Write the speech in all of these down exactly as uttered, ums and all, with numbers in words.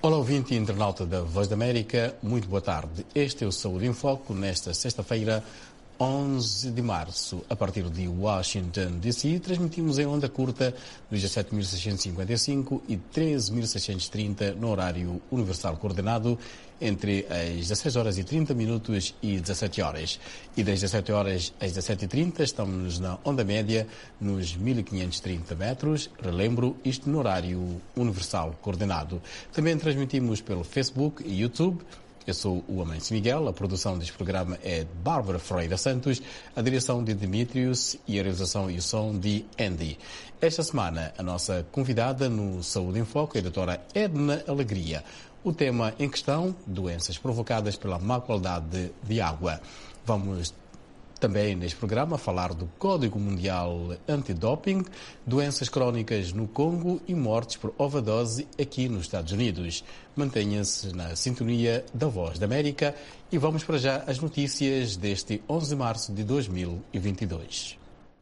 Olá, ouvinte e internauta da Voz da América, muito boa tarde. Este é o Saúde em Foco, nesta sexta-feira, onze de março, a partir de Washington, D C, transmitimos em onda curta nos dezassete mil seiscentos e cinquenta e cinco e treze mil seiscentos e trinta no horário universal coordenado entre as dezasseis horas e trinta minutos e dezassete horas. E das dezessete horas às dezassete e trinta estamos na onda média nos mil quinhentos e trinta metros, relembro, isto no horário universal coordenado. Também transmitimos pelo Facebook e YouTube. Eu sou o Amâncio Miguel, a produção deste programa é de Bárbara Ferreira Santos, a direção de Dimitrios e a realização e o som de Andy. Esta semana, a nossa convidada no Saúde em Foco é a doutora Edna Alegria. O tema em questão, doenças provocadas pela má qualidade de água. Vamos também neste programa falar do Código Mundial Antidoping, doenças crónicas no Congo e mortes por overdose aqui nos Estados Unidos. Mantenha-se na sintonia da Voz da América e vamos para já as notícias deste onze de março de dois mil e vinte e dois.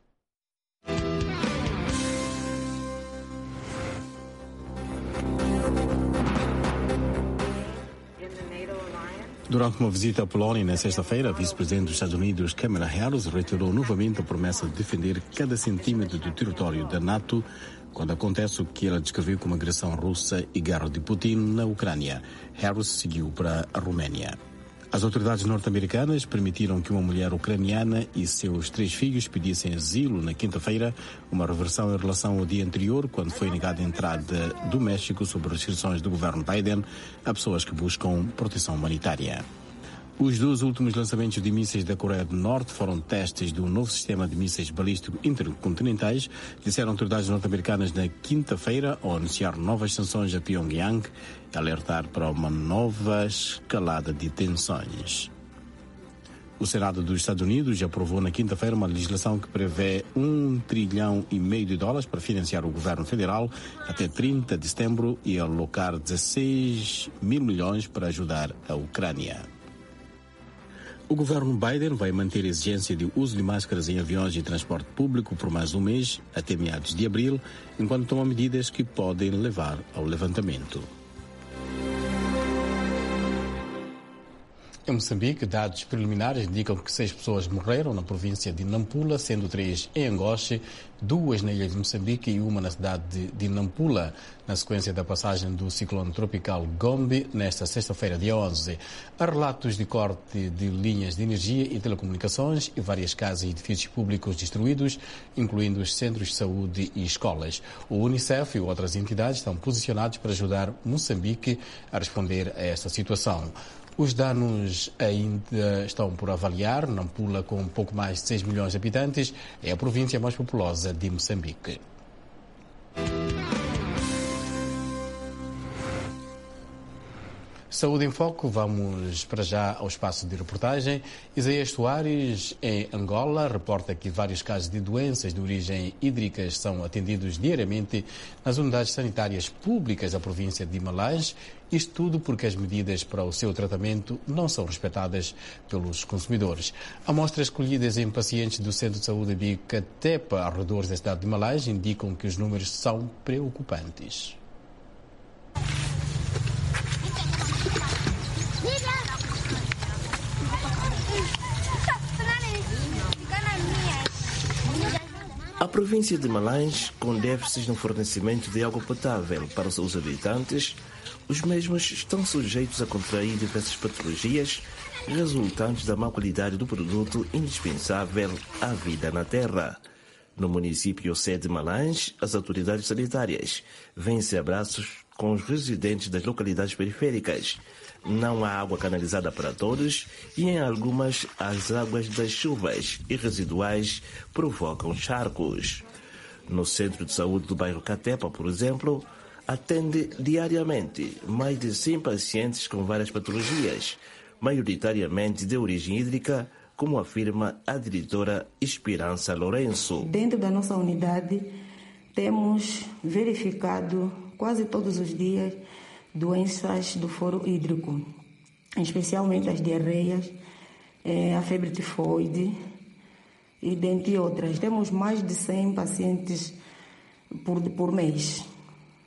Durante uma visita à Polónia na sexta-feira, a vice-presidente dos Estados Unidos, Kamala Harris, reiterou novamente a promessa de defender cada centímetro do território da NATO quando acontece o que ela descreveu como agressão russa e guerra de Putin na Ucrânia. Harris seguiu para a Roménia. As autoridades norte-americanas permitiram que uma mulher ucraniana e seus três filhos pedissem asilo na quinta-feira, uma reversão em relação ao dia anterior, quando foi negada a entrada do México sob restrições do governo Biden a pessoas que buscam proteção humanitária. Os dois últimos lançamentos de mísseis da Coreia do Norte foram testes de um novo sistema de mísseis balísticos intercontinentais, disseram autoridades norte-americanas na quinta-feira ao anunciar novas sanções a Pyongyang e alertar para uma nova escalada de tensões. O Senado dos Estados Unidos aprovou na quinta-feira uma legislação que prevê um trilhão e meio de dólares para financiar o governo federal até trinta de setembro e alocar dezesseis mil milhões para ajudar a Ucrânia. O governo Biden vai manter a exigência de uso de máscaras em aviões de transporte público por mais um mês, até meados de abril, enquanto toma medidas que podem levar ao levantamento. Em Moçambique, dados preliminares indicam que seis pessoas morreram na província de Nampula, sendo três em Angoche, duas na ilha de Moçambique e uma na cidade de Nampula, na sequência da passagem do ciclone tropical Gombe nesta sexta-feira, dia onze. Há relatos de corte de linhas de energia e telecomunicações e várias casas e edifícios públicos destruídos, incluindo os centros de saúde e escolas. O Unicef e outras entidades estão posicionados para ajudar Moçambique a responder a esta situação. Os danos ainda estão por avaliar. Nampula, com um pouco mais de seis milhões de habitantes, é a província mais populosa de Moçambique. Saúde em Foco, vamos para já ao espaço de reportagem. Isaías Soares, em Angola, reporta que vários casos de doenças de origem hídrica são atendidos diariamente nas unidades sanitárias públicas da província de Malange. Isto tudo porque as medidas para o seu tratamento não são respeitadas pelos consumidores. Amostras colhidas em pacientes do Centro de Saúde de Catepa, arredores da cidade de Malange, indicam que os números são preocupantes. A província de Malange, com déficits no fornecimento de água potável para os seus habitantes, os mesmos estão sujeitos a contrair diversas patologias resultantes da má qualidade do produto indispensável à vida na terra. No município sede de Malange, as autoridades sanitárias vêm-se a braços com os residentes das localidades periféricas. Não há água canalizada para todos e em algumas as águas das chuvas e residuais provocam charcos. No centro de saúde do bairro Catepa, por exemplo, atende diariamente mais de cem pacientes com várias patologias, maioritariamente de origem hídrica, como afirma a diretora Esperança Lourenço. Dentro da nossa unidade, temos verificado quase todos os dias doenças do foro hídrico, especialmente as diarreias, a febre tifoide e dentre outras. Temos mais de cem pacientes por, por mês.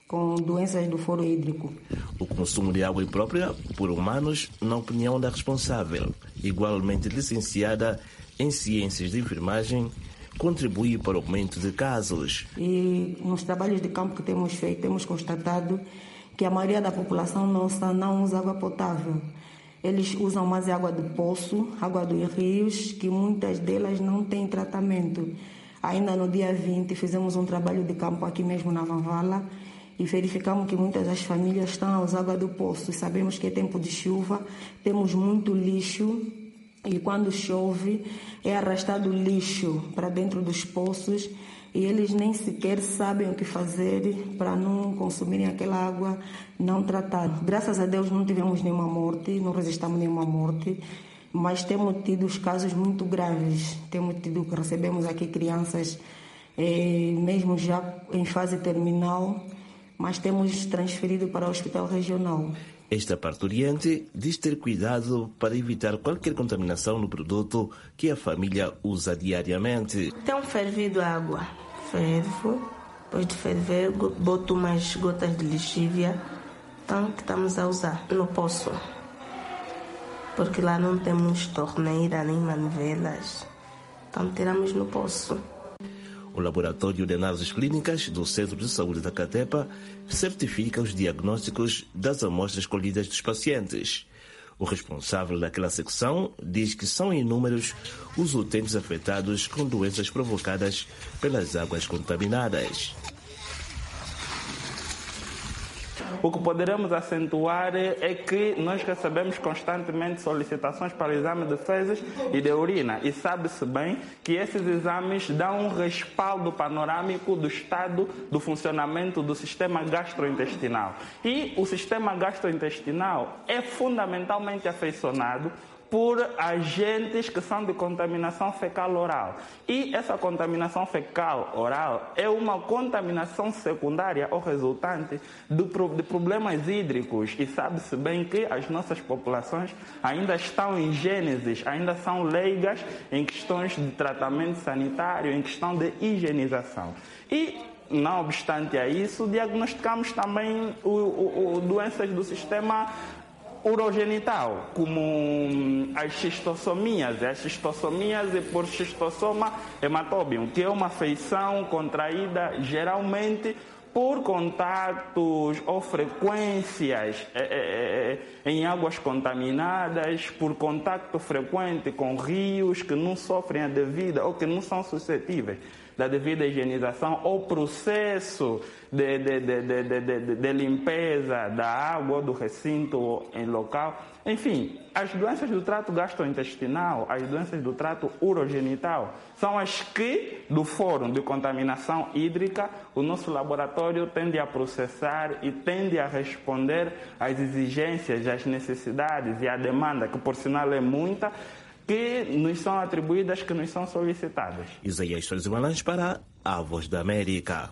com doenças do foro hídrico. O consumo de água imprópria por humanos, na opinião da responsável, igualmente licenciada em Ciências de Enfermagem, contribui para o aumento de casos. E nos trabalhos de campo que temos feito, temos constatado que a maioria da população nossa não usa água potável. Eles usam mais água do poço, água dos rios, que muitas delas não têm tratamento. Ainda no dia vinte fizemos um trabalho de campo aqui mesmo na Vanvala e verificamos que muitas das famílias estão a usar água do poço. Sabemos que é tempo de chuva, temos muito lixo e quando chove é arrastado lixo para dentro dos poços e eles nem sequer sabem o que fazer para não consumirem aquela água não tratada. Graças a Deus não tivemos nenhuma morte, não resistamos nenhuma morte, mas temos tido casos muito graves. Temos tido, recebemos aqui crianças eh, mesmo já em fase terminal, mas temos transferido para o hospital regional. Esta parturiente diz ter cuidado para evitar qualquer contaminação no produto que a família usa diariamente. Tenho fervido água. Fervo, depois de ferver, boto umas gotas de lixívia, então que estamos a usar no poço. Porque lá não temos torneira nem manvelas, então tiramos no poço. O Laboratório de Análises Clínicas do Centro de Saúde da Catepa certifica os diagnósticos das amostras colhidas dos pacientes. O responsável daquela secção diz que são inúmeros os utentes afetados com doenças provocadas pelas águas contaminadas. O que poderemos acentuar é que nós recebemos constantemente solicitações para o exame de fezes e de urina e sabe-se bem que esses exames dão um respaldo panorâmico do estado do funcionamento do sistema gastrointestinal. E o sistema gastrointestinal é fundamentalmente afeiçoado por agentes que são de contaminação fecal-oral. E essa contaminação fecal-oral é uma contaminação secundária ou resultante de, de problemas hídricos. E sabe-se bem que as nossas populações ainda estão em gênesis, ainda são leigas em questões de tratamento sanitário, em questão de higienização. E não obstante a isso, diagnosticamos também o, o, o doenças do sistema urogenital, como as xistossomias. As xistossomias é por Schistosoma hematobium, que é uma afeição contraída geralmente por contactos ou frequências é, é, é, em águas contaminadas, por contacto frequente com rios que não sofrem a devida ou que não são suscetíveis da devida higienização ou processo de, de, de, de, de, de, de limpeza da água ou do recinto em local. Enfim, as doenças do trato gastrointestinal, as doenças do trato urogenital, são as que, do Fórum de Contaminação Hídrica, o nosso laboratório tende a processar e tende a responder às exigências, às necessidades e à demanda, que por sinal é muita, que nos são atribuídas, que nos são solicitadas. Isaías Soares para a Voz da América.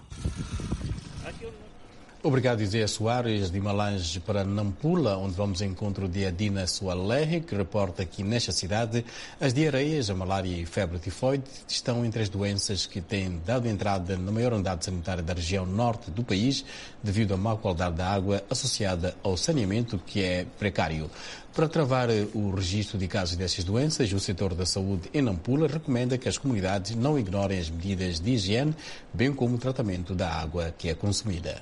Obrigado, Isaías Soares, de Malange para Nampula, onde vamos ao encontro de Adina Soalerre, que reporta que nesta cidade as diarreias, a malária e febre tifoide estão entre as doenças que têm dado entrada na maior unidade sanitária da região norte do país, devido à má qualidade da água associada ao saneamento, que é precário. Para travar o registro de casos dessas doenças, o setor da saúde em Nampula recomenda que as comunidades não ignorem as medidas de higiene, bem como o tratamento da água que é consumida.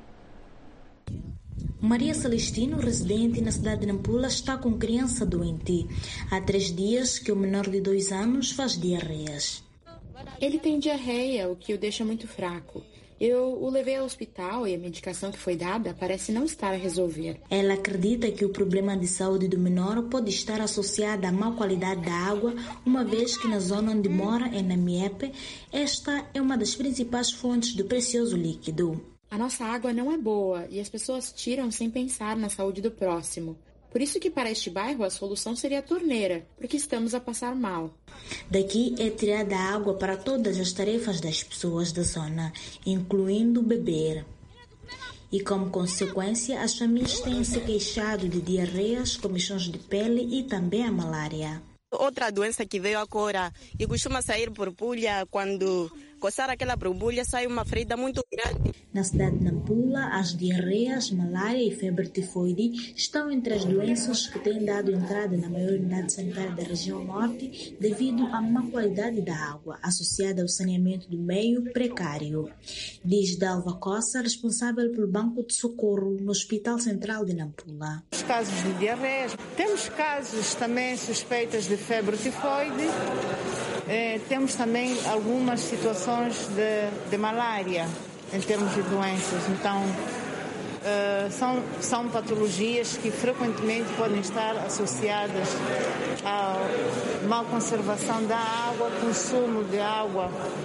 Maria Celestino, residente na cidade de Nampula, está com criança doente. Há três dias que o menor de dois anos faz diarreias. Ele tem diarreia, o que o deixa muito fraco. Eu o levei ao hospital e a medicação que foi dada parece não estar a resolver. Ela acredita que o problema de saúde do menor pode estar associado à má qualidade da água, uma vez que na zona onde mora, em Namiepe, esta é uma das principais fontes do precioso líquido. A nossa água não é boa e as pessoas tiram sem pensar na saúde do próximo. Por isso que para este bairro a solução seria a torneira, porque estamos a passar mal. Daqui é tirada água para todas as tarefas das pessoas da zona, incluindo beber. E como consequência, as famílias têm se queixado de diarreias, comichões de pele e também a malária. Outra doença que veio agora e costuma sair por pulha quando coçar aquela borbulha, sai uma ferida muito grande. Na cidade de Nampula, as diarreias, malária e febre tifoide estão entre as doenças que têm dado entrada na maior unidade sanitária da região norte devido à má qualidade da água, associada ao saneamento do meio precário. Diz Dalva Cossa, responsável pelo Banco de Socorro no Hospital Central de Nampula. Os casos de diarreias, temos casos também suspeitas de febre tifoide, eh, temos também algumas situações de, de malária em termos de doenças. Então, uh, são, são patologias que frequentemente podem estar associadas à má conservação da água, consumo de água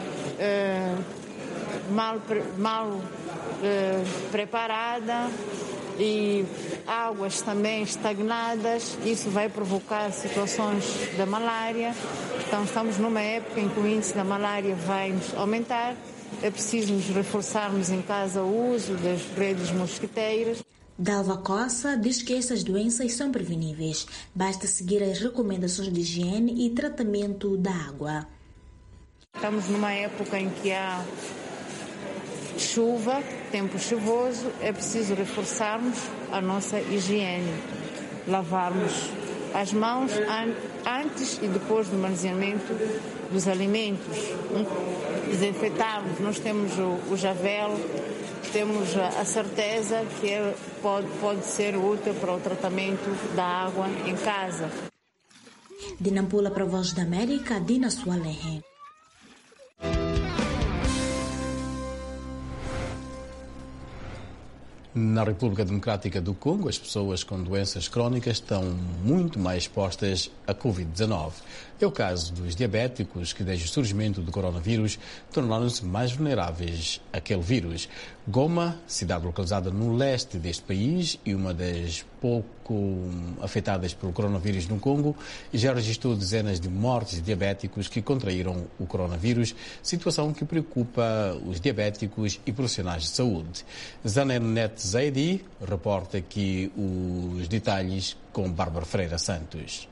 uh, mal, mal uh, preparada e águas também estagnadas. Isso vai provocar situações da malária. Então, estamos numa época em que o índice da malária vai aumentar. É preciso nos reforçarmos em casa o uso das redes mosquiteiras. Dalva Cossa diz que essas doenças são preveníveis. Basta seguir as recomendações de higiene e tratamento da água. Estamos numa época em que há chuva, tempo chuvoso. É preciso reforçarmos a nossa higiene. Lavarmos as mãos antes e depois do manuseamento dos alimentos. Desinfetarmos. Nós temos o, o javel, temos a, a certeza que é, pode, pode ser útil para o tratamento da água em casa. De Nampula para a Voz da América, Dina Sualehe. Na República Democrática do Congo, as pessoas com doenças crónicas estão muito mais expostas à covid dezenove. É o caso dos diabéticos, que desde o surgimento do coronavírus tornaram-se mais vulneráveis àquele vírus. Goma, cidade localizada no leste deste país e uma das pouco afetadas pelo coronavírus no Congo, já registrou dezenas de mortes de diabéticos que contraíram o coronavírus, situação que preocupa os diabéticos e profissionais de saúde. Zanenet Zaidi reporta aqui os detalhes com Bárbara Freira Santos.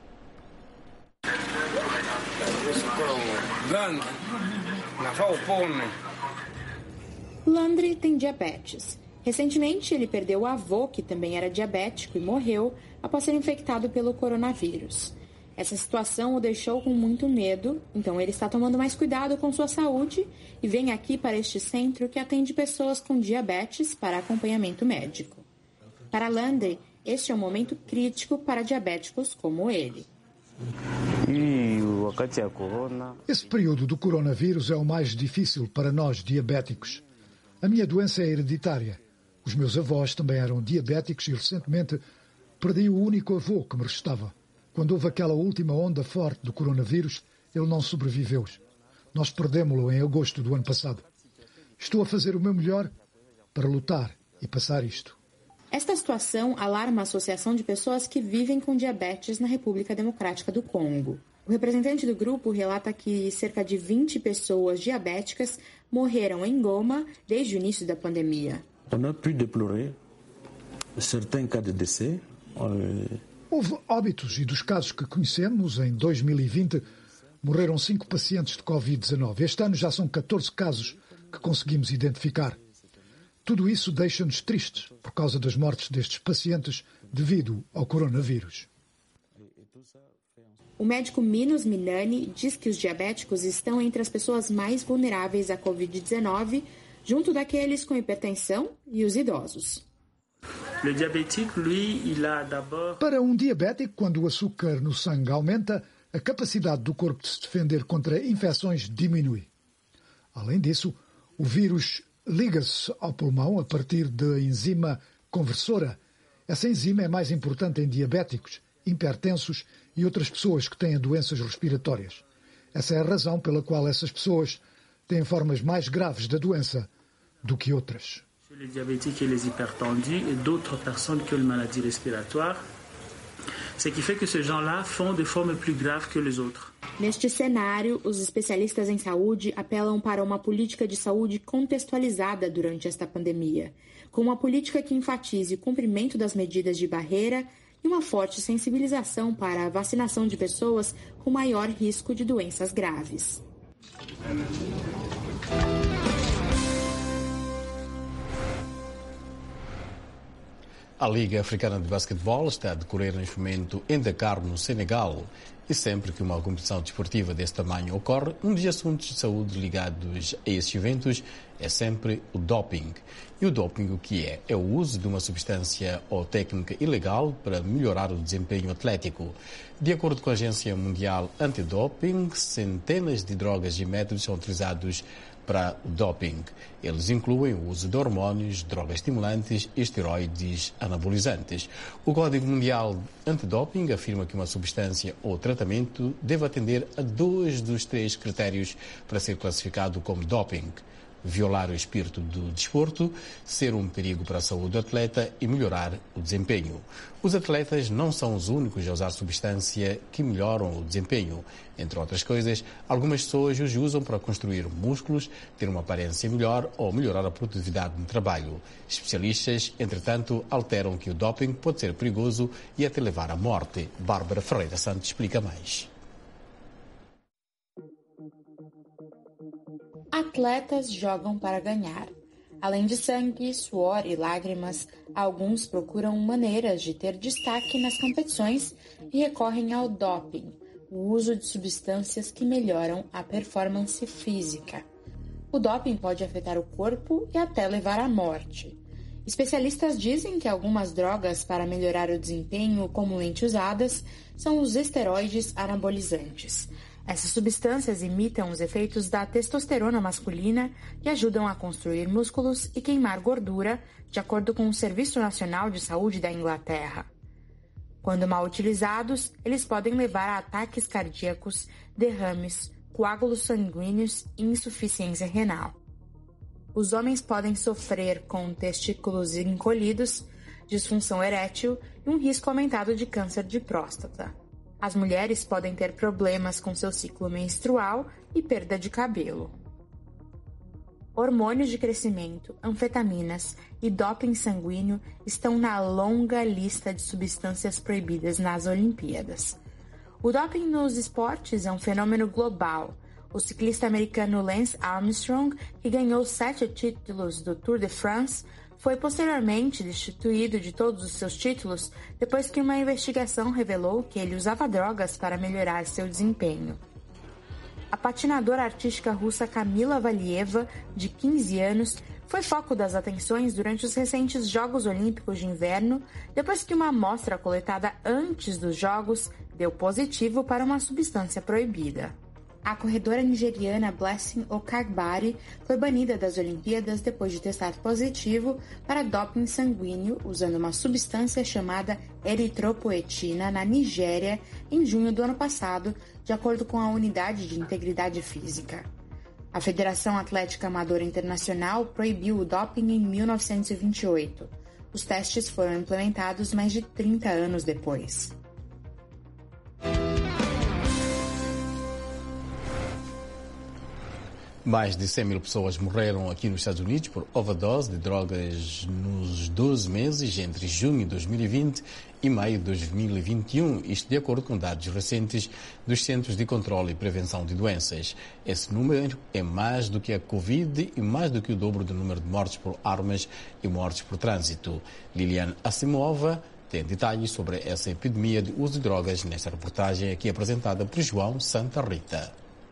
Landry tem diabetes. Recentemente, ele perdeu o avô, que também era diabético, e morreu após ser infectado pelo coronavírus. Essa situação o deixou com muito medo, então ele está tomando mais cuidado com sua saúde e vem aqui para este centro que atende pessoas com diabetes para acompanhamento médico. Para Landry, este é um momento crítico para diabéticos como ele. Esse período do coronavírus é o mais difícil para nós diabéticos. A minha doença é hereditária. Os meus avós também eram diabéticos e recentemente perdi o único avô que me restava. Quando houve aquela última onda forte do coronavírus, ele não sobreviveu. Nós perdemos-lo em agosto do ano passado. Estou a fazer o meu melhor para lutar e passar isto. Esta situação alarma a Associação de Pessoas que Vivem com Diabetes na República Democrática do Congo. O representante do grupo relata que cerca de vinte pessoas diabéticas morreram em Goma desde o início da pandemia. On a pu déplorer certains cas de décès. Houve óbitos e dos casos que conhecemos, em dois mil e vinte, morreram cinco pacientes de covid dezenove. Este ano já são catorze casos que conseguimos identificar. Tudo isso deixa-nos tristes por causa das mortes destes pacientes devido ao coronavírus. O médico Minos Minani diz que os diabéticos estão entre as pessoas mais vulneráveis à covid dezenove, junto daqueles com hipertensão e os idosos. Para um diabético, quando o açúcar no sangue aumenta, a capacidade do corpo de se defender contra infecções diminui. Além disso, o vírus liga-se ao pulmão a partir da enzima conversora. Essa enzima é mais importante em diabéticos, hipertensos e outras pessoas que têm doenças respiratórias. Essa é a razão pela qual essas pessoas têm formas mais graves da doença do que outras. Les diabétiques et les hypertendus et d'autres personnes qui ont une maladie respiratoire, ce qui fait que ces gens-là font des formes plus graves que les autres. Neste cenário, os especialistas em saúde apelam para uma política de saúde contextualizada durante esta pandemia, com uma política que enfatize o cumprimento das medidas de barreira e uma forte sensibilização para a vacinação de pessoas com maior risco de doenças graves. A Liga Africana de Basquetebol está a decorrer neste momento em Dakar, no Senegal. E sempre que uma competição desportiva desse tamanho ocorre, um dos assuntos de saúde ligados a esses eventos é sempre o doping. E o doping o que é? É o uso de uma substância ou técnica ilegal para melhorar o desempenho atlético. De acordo com a Agência Mundial Antidoping, centenas de drogas e métodos são utilizados para o doping. Eles incluem o uso de hormônios, drogas estimulantes e esteroides anabolizantes. O Código Mundial Antidoping afirma que uma substância ou tratamento deve atender a dois dos três critérios para ser classificado como doping: violar o espírito do desporto, ser um perigo para a saúde do atleta e melhorar o desempenho. Os atletas não são os únicos a usar substância que melhoram o desempenho. Entre outras coisas, algumas pessoas os usam para construir músculos, ter uma aparência melhor ou melhorar a produtividade no trabalho. Especialistas, entretanto, alteram que o doping pode ser perigoso e até levar à morte. Bárbara Ferreira Santos explica mais. Atletas jogam para ganhar. Além de sangue, suor e lágrimas, alguns procuram maneiras de ter destaque nas competições e recorrem ao doping, o uso de substâncias que melhoram a performance física. O doping pode afetar o corpo e até levar à morte. Especialistas dizem que algumas drogas para melhorar o desempenho comumente usadas são os esteroides anabolizantes. Essas substâncias imitam os efeitos da testosterona masculina e ajudam a construir músculos e queimar gordura, de acordo com o Serviço Nacional de Saúde da Inglaterra. Quando mal utilizados, eles podem levar a ataques cardíacos, derrames, coágulos sanguíneos e insuficiência renal. Os homens podem sofrer com testículos encolhidos, disfunção erétil e um risco aumentado de câncer de próstata. As mulheres podem ter problemas com seu ciclo menstrual e perda de cabelo. Hormônios de crescimento, anfetaminas e doping sanguíneo estão na longa lista de substâncias proibidas nas Olimpíadas. O doping nos esportes é um fenômeno global. O ciclista americano Lance Armstrong, que ganhou sete títulos do Tour de France, foi posteriormente destituído de todos os seus títulos depois que uma investigação revelou que ele usava drogas para melhorar seu desempenho. A patinadora artística russa Kamila Valieva, de quinze anos, foi foco das atenções durante os recentes Jogos Olímpicos de Inverno, depois que uma amostra coletada antes dos Jogos deu positivo para uma substância proibida. A corredora nigeriana Blessing Okagbari foi banida das Olimpíadas depois de testar positivo para doping sanguíneo usando uma substância chamada eritropoetina na Nigéria em junho do ano passado, de acordo com a Unidade de Integridade Física. A Federação Atlética Amadora Internacional proibiu o doping em mil novecentos e vinte e oito. Os testes foram implementados mais de trinta anos depois. Mais de cem mil pessoas morreram aqui nos Estados Unidos por overdose de drogas nos doze meses entre junho de dois mil e vinte e maio de dois mil e vinte e um, isto de acordo com dados recentes dos Centros de Controlo e Prevenção de Doenças. Esse número é mais do que a Covid e mais do que o dobro do número de mortes por armas e mortes por trânsito. Liliane Asimova tem detalhes sobre essa epidemia de uso de drogas nesta reportagem aqui apresentada por João Santa Rita.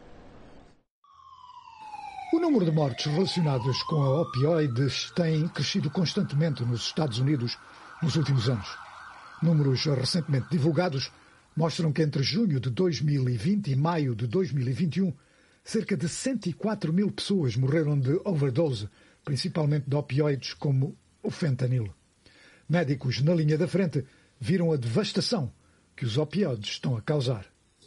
O número de mortes relacionadas com a opioides tem crescido constantemente nos Estados Unidos nos últimos anos. Números recentemente divulgados mostram que entre junho de dois mil e vinte e maio de dois mil e vinte e um, cerca de cento e quatro mil pessoas morreram de overdose, principalmente de opioides como o fentanilo. Médicos na linha da frente viram a devastação que os opioides estão a causar.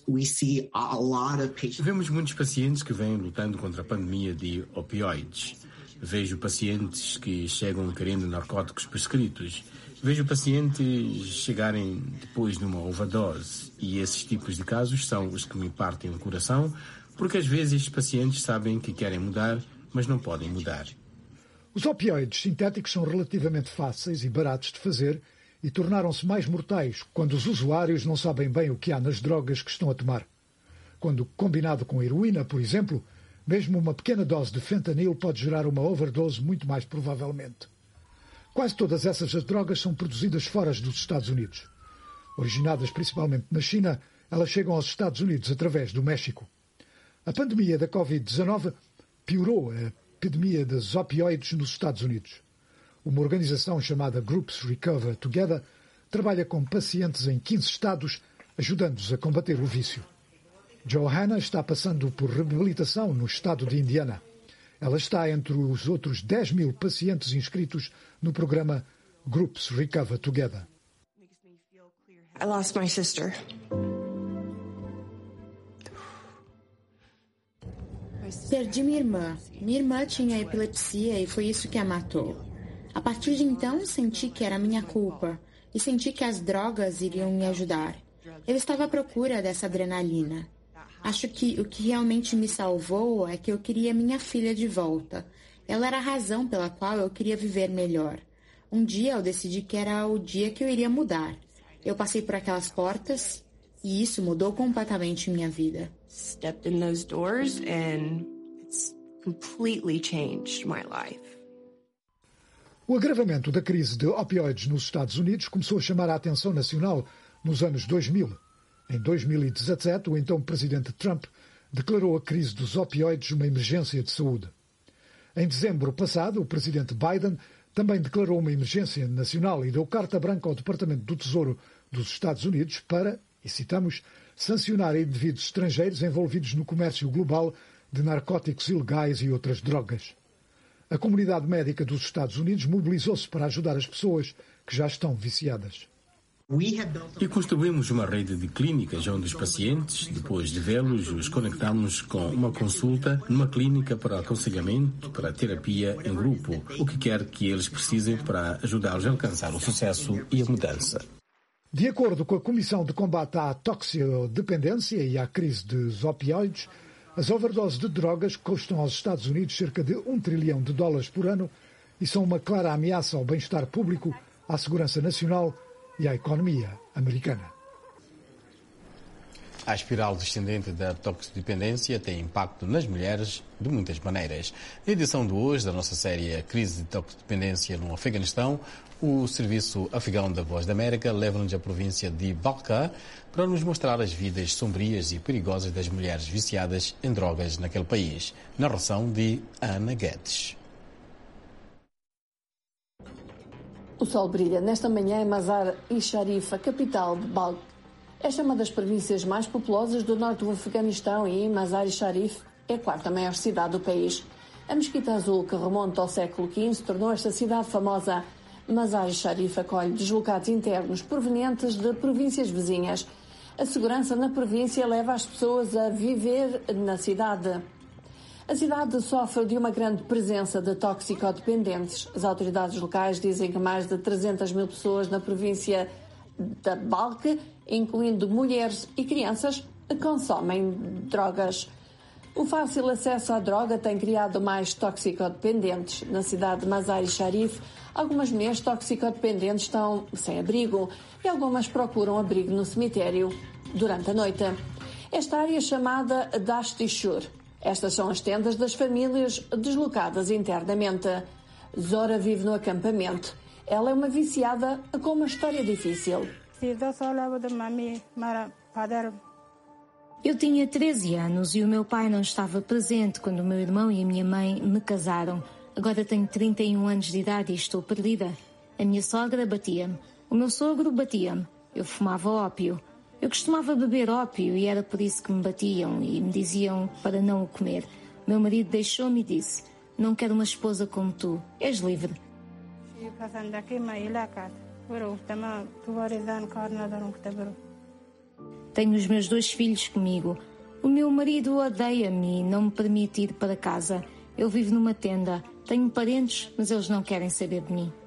Vemos muitos pacientes que vêm lutando contra a pandemia de opioides. Vejo pacientes que chegam querendo narcóticos prescritos. Vejo pacientes chegarem depois de uma overdose. E esses tipos de casos são os que me partem o coração, porque às vezes estes pacientes sabem que querem mudar, mas não podem mudar. Os opioides sintéticos são relativamente fáceis e baratos de fazer e tornaram-se mais mortais quando os usuários não sabem bem o que há nas drogas que estão a tomar. Quando combinado com heroína, por exemplo, mesmo uma pequena dose de fentanil pode gerar uma overdose muito mais provavelmente. Quase todas essas drogas são produzidas fora dos Estados Unidos. Originadas principalmente na China, elas chegam aos Estados Unidos através do México. A pandemia da covid dezenove piorou a epidemia dos opioides nos Estados Unidos. Uma organização chamada Groups Recover Together trabalha com pacientes em quinze estados, ajudando-os a combater o vício. Johanna está passando por reabilitação no estado de Indiana. Ela está entre os outros dez mil pacientes inscritos no programa Groups Recover Together. I lost my sister. Perdi minha irmã. Minha irmã tinha epilepsia e foi isso que a matou. A partir de então, senti que era minha culpa e senti que as drogas iriam me ajudar. Eu estava à procura dessa adrenalina. Acho que o que realmente me salvou é que eu queria minha filha de volta. Ela era a razão pela qual eu queria viver melhor. Um dia eu decidi que era o dia que eu iria mudar. Eu passei por aquelas portas e isso mudou completamente minha vida. Stepped in those doors and it's completely changed my life. O agravamento da crise de opioides nos Estados Unidos começou a chamar a atenção nacional nos anos dois mil. Em dois mil e dezassete, o então presidente Trump declarou a crise dos opioides uma emergência de saúde. Em dezembro passado, o presidente Biden também declarou uma emergência nacional e deu carta branca ao Departamento do Tesouro dos Estados Unidos para, e citamos, sancionar indivíduos estrangeiros envolvidos no comércio global de narcóticos ilegais e outras drogas. A comunidade médica dos Estados Unidos mobilizou-se para ajudar as pessoas que já estão viciadas. E construímos uma rede de clínicas onde os pacientes, depois de vê-los, os conectamos com uma consulta numa clínica para aconselhamento, para terapia em grupo, o que quer que eles precisem para ajudá-los a alcançar o sucesso e a mudança. De acordo com a Comissão de Combate à Toxicodependência e à crise dos opioides, as overdoses de drogas custam aos Estados Unidos cerca de um trilhão de dólares por ano e são uma clara ameaça ao bem-estar público, à segurança nacional e à economia americana. A espiral descendente da toxicodependência tem impacto nas mulheres de muitas maneiras. Na edição de hoje da nossa série Crise de Toxicodependência no Afeganistão, o Serviço Afegão da Voz da América leva-nos à província de Balqa para nos mostrar as vidas sombrias e perigosas das mulheres viciadas em drogas naquele país. Narração de Ana Guedes. O sol brilha nesta manhã em Mazar-e-Sharif, a capital de Balq. Esta é uma das províncias mais populosas do norte do Afeganistão e Mazar-e-Sharif é a quarta maior cidade do país. A Mesquita Azul, que remonta ao século quinze, tornou esta cidade famosa. Mazar-e-Sharif acolhe deslocados internos provenientes de províncias vizinhas. A segurança na província leva as pessoas a viver na cidade. A cidade sofre de uma grande presença de toxicodependentes. As autoridades locais dizem que mais de trezentas mil pessoas na província de Balq, incluindo mulheres e crianças, consomem drogas. O fácil acesso à droga tem criado mais toxicodependentes. Na cidade de Mazar-e-Sharif, algumas mulheres toxicodependentes estão sem abrigo e algumas procuram abrigo no cemitério durante a noite. Esta área é chamada Dasht-e-Shur. Estas são as tendas das famílias deslocadas internamente. Zora vive no acampamento. Ela é uma viciada com uma história difícil. Eu tinha treze anos e o meu pai não estava presente quando o meu irmão e a minha mãe me casaram. Agora tenho trinta e um anos de idade e estou perdida. A minha sogra batia-me. O meu sogro batia-me. Eu fumava ópio. Eu costumava beber ópio e era por isso que me batiam e me diziam para não o comer. Meu marido deixou-me e disse: não quero uma esposa como tu. És livre. Tenho os meus dois filhos comigo. O meu marido odeia-me e não me permite ir para casa. Eu vivo numa tenda. Tenho parentes, mas eles não querem saber de mim.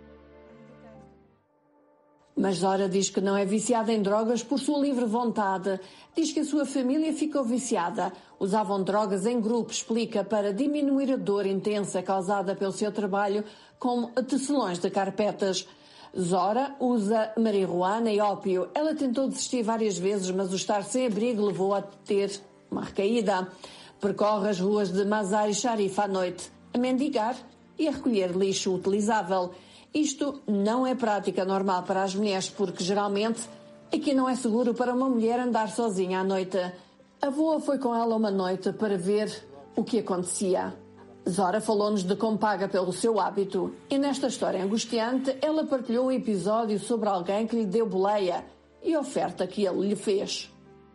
Mas Zora diz que não é viciada em drogas por sua livre vontade. Diz que a sua família ficou viciada. Usavam drogas em grupo, explica, para diminuir a dor intensa causada pelo seu trabalho com tecelões de carpetas. Zora usa marihuana e ópio. Ela tentou desistir várias vezes, mas o estar sem abrigo levou a ter uma recaída. Percorre as ruas de Mazar-e-Sharif à noite, a mendigar e a recolher lixo utilizável. Isto não é prática normal para as mulheres, porque geralmente aqui não é seguro para uma mulher andar sozinha à noite. A avó foi com ela uma noite para ver o que acontecia. Zora falou-nos de como paga pelo seu hábito e nesta história angustiante ela partilhou um episódio sobre alguém que lhe deu boleia e a oferta que ele lhe fez.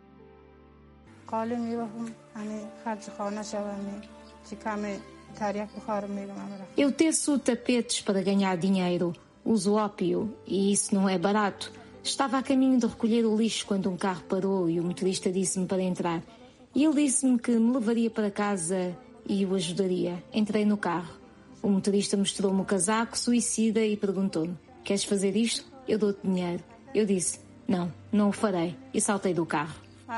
Eu teço tapetes para ganhar dinheiro, uso ópio e isso não é barato. Estava a caminho de recolher o lixo quando um carro parou e o motorista disse-me para entrar. E ele disse-me que me levaria para casa e o ajudaria. Entrei no carro. O motorista mostrou-me o casaco suicida e perguntou-me: queres fazer isto? Eu dou-te dinheiro. Eu disse: não, não o farei. E saltei do carro.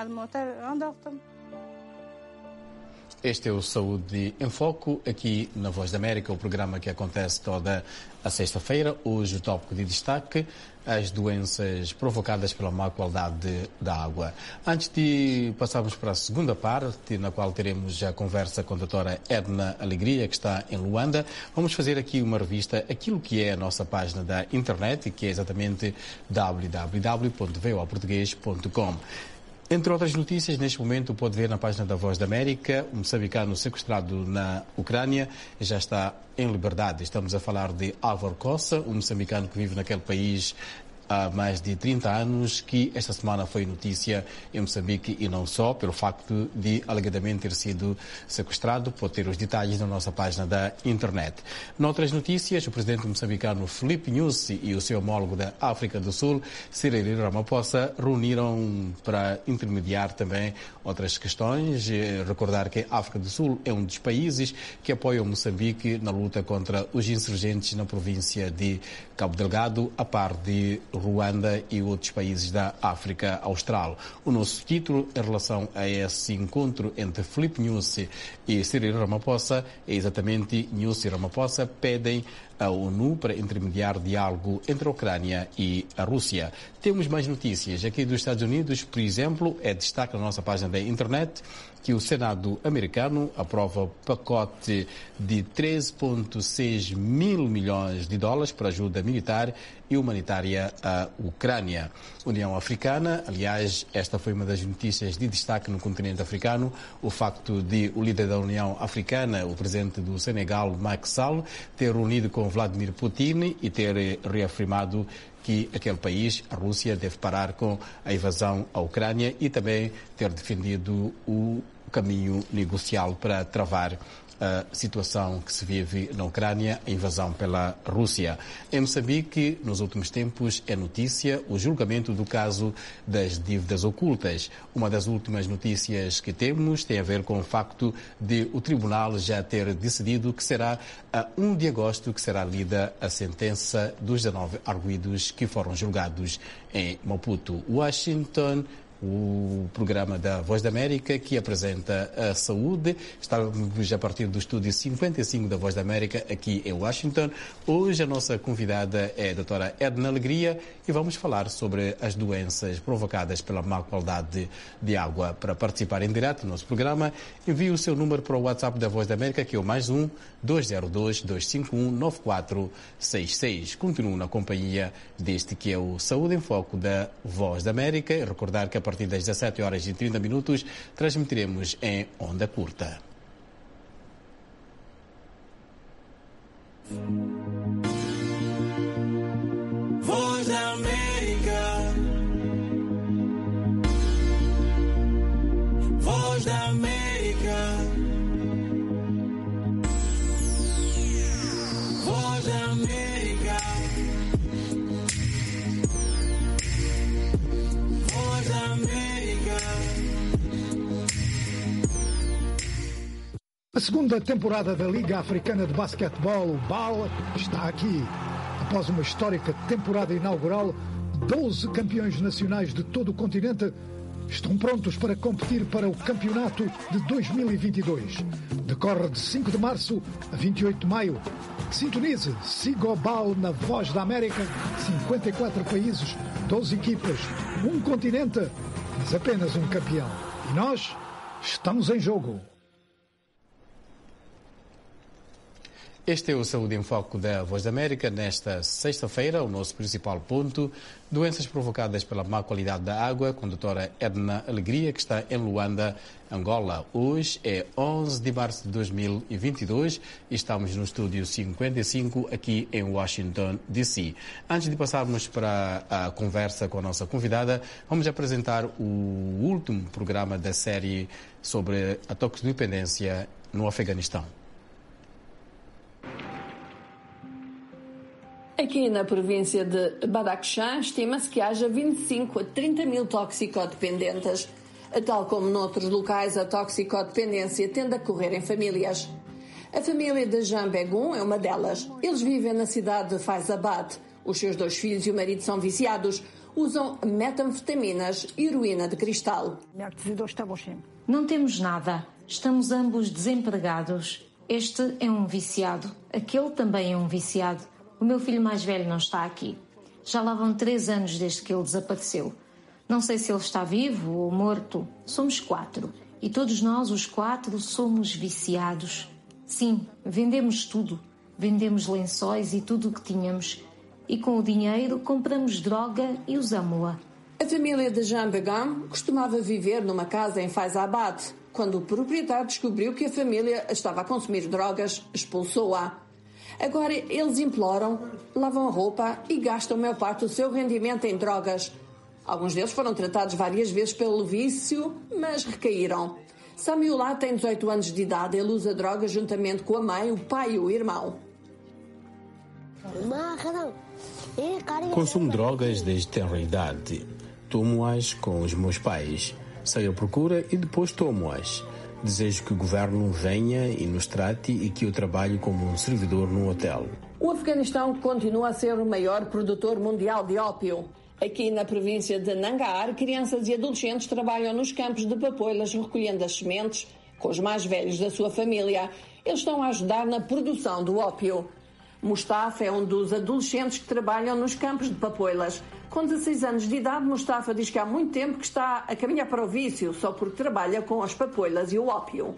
Este é o Saúde em Foco, aqui na Voz da América, o programa que acontece toda a sexta-feira. Hoje o tópico de destaque, as doenças provocadas pela má qualidade da água. Antes de passarmos para a segunda parte, na qual teremos a conversa com a doutora Edna Alegria, que está em Luanda, vamos fazer aqui uma revista, aquilo que é a nossa página da internet, que é exatamente w w w ponto v o a português ponto com. Entre outras notícias, neste momento pode ver na página da Voz da América, um moçambicano sequestrado na Ucrânia já está em liberdade. Estamos a falar de Álvaro Costa, um moçambicano que vive naquele país há mais de trinta anos, que esta semana foi notícia em Moçambique e não só, pelo facto de alegadamente ter sido sequestrado. Pode ter os detalhes na nossa página da internet. Noutras notícias, o presidente moçambicano Filipe Nyusi e o seu homólogo da África do Sul, Cyril Ramaphosa, reuniram para intermediar também outras questões. Recordar que a África do Sul é um dos países que apoia o Moçambique na luta contra os insurgentes na província de Cabo Delgado, a par de Ruanda e outros países da África Austral. O nosso título em relação a esse encontro entre Filipe Nyusi e Cyril Ramaphosa é exatamente: Nyusi e Ramaphosa pedem a ONU para intermediar diálogo entre a Ucrânia e a Rússia. Temos mais notícias aqui dos Estados Unidos, por exemplo, é destaque na nossa página da internet que o Senado americano aprova pacote de treze vírgula seis mil milhões de dólares para ajuda militar e humanitária à Ucrânia. União Africana, aliás, esta foi uma das notícias de destaque no continente africano, o facto de o líder da União Africana, o presidente do Senegal, Macky Sall, ter reunido com Vladimir Putin e ter reafirmado que aquele país, a Rússia, deve parar com a invasão à Ucrânia e também ter defendido o caminho negocial para travar a situação que se vive na Ucrânia, a invasão pela Rússia. Em Moçambique, nos últimos tempos, é notícia o julgamento do caso das dívidas ocultas. Uma das últimas notícias que temos tem a ver com o facto de o tribunal já ter decidido que será a primeiro de agosto que será lida a sentença dos dezanove arguidos que foram julgados em Maputo. Washington, o programa da Voz da América que apresenta a saúde. Estamos a partir do estúdio cinquenta e cinco da Voz da América aqui em Washington. Hoje a nossa convidada é a doutora Edna Alegria e vamos falar sobre as doenças provocadas pela má qualidade de água. Para participar em direto do nosso programa, envie o seu número para o WhatsApp da Voz da América, que é o mais um dois zero dois, dois cinco um, nove quatro seis seis. Continuo na companhia deste que é o Saúde em Foco da Voz da América. E recordar que a partir das dezassete horas e trinta minutos transmitiremos em onda curta. Voz da América. Voz da América. Voz da América. Voz da América. A segunda temporada da Liga Africana de Basquetebol, o B A L, está aqui. Após uma histórica temporada inaugural, doze campeões nacionais de todo o continente estão prontos para competir para o campeonato de dois mil e vinte e dois. Decorre de cinco de março a vinte e oito de maio. Sintonize, siga o B A L na Voz da América. cinquenta e quatro países, doze equipas, um continente, mas apenas um campeão. E nós estamos em jogo. Este é o Saúde em Foco da Voz da América. Nesta sexta-feira, o nosso principal ponto, doenças provocadas pela má qualidade da água, com a doutora Edna Alegria, que está em Luanda, Angola. Hoje é onze de março de dois mil e vinte e dois e estamos no estúdio cinquenta e cinco aqui em Washington, D C. Antes de passarmos para a conversa com a nossa convidada, vamos apresentar o último programa da série sobre a toxicodependência no Afeganistão. Aqui na província de Badakhshan, estima-se que haja vinte e cinco a trinta mil toxicodependentes. Tal como noutros locais, a toxicodependência tende a correr em famílias. A família de Jean Begum é uma delas. Eles vivem na cidade de Faizabad. Os seus dois filhos e o marido são viciados. Usam metanfetaminas e heroína de cristal. Não temos nada. Estamos ambos desempregados. Este é um viciado. Aquele também é um viciado. O meu filho mais velho não está aqui. Já lá vão três anos desde que ele desapareceu. Não sei se ele está vivo ou morto. Somos quatro. E todos nós, os quatro, somos viciados. Sim, vendemos tudo. Vendemos lençóis e tudo o que tínhamos. E com o dinheiro compramos droga e usamos-la. A família de Jean Begum costumava viver numa casa em Faizabad. Quando o proprietário descobriu que a família estava a consumir drogas, expulsou-a. Agora eles imploram, lavam a roupa e gastam a maior parte do seu rendimento em drogas. Alguns deles foram tratados várias vezes pelo vício, mas recaíram. Samiullah tem dezoito anos de idade. Ele usa drogas juntamente com a mãe, o pai e o irmão. Consumo drogas desde tenra idade. Tomo-as com os meus pais. Saio à procura e depois tomo-as. Desejo que o governo venha e nos trate e que eu trabalhe como um servidor num hotel. O Afeganistão continua a ser o maior produtor mundial de ópio. Aqui na província de Nangarhar, crianças e adolescentes trabalham nos campos de papoilas recolhendo as sementes com os mais velhos da sua família. Eles estão a ajudar na produção do ópio. Mustafa é um dos adolescentes que trabalham nos campos de papoilas. Com dezesseis anos de idade, Mustafa diz que há muito tempo que está a caminhar para o vício, só porque trabalha com as papoilas e o ópio.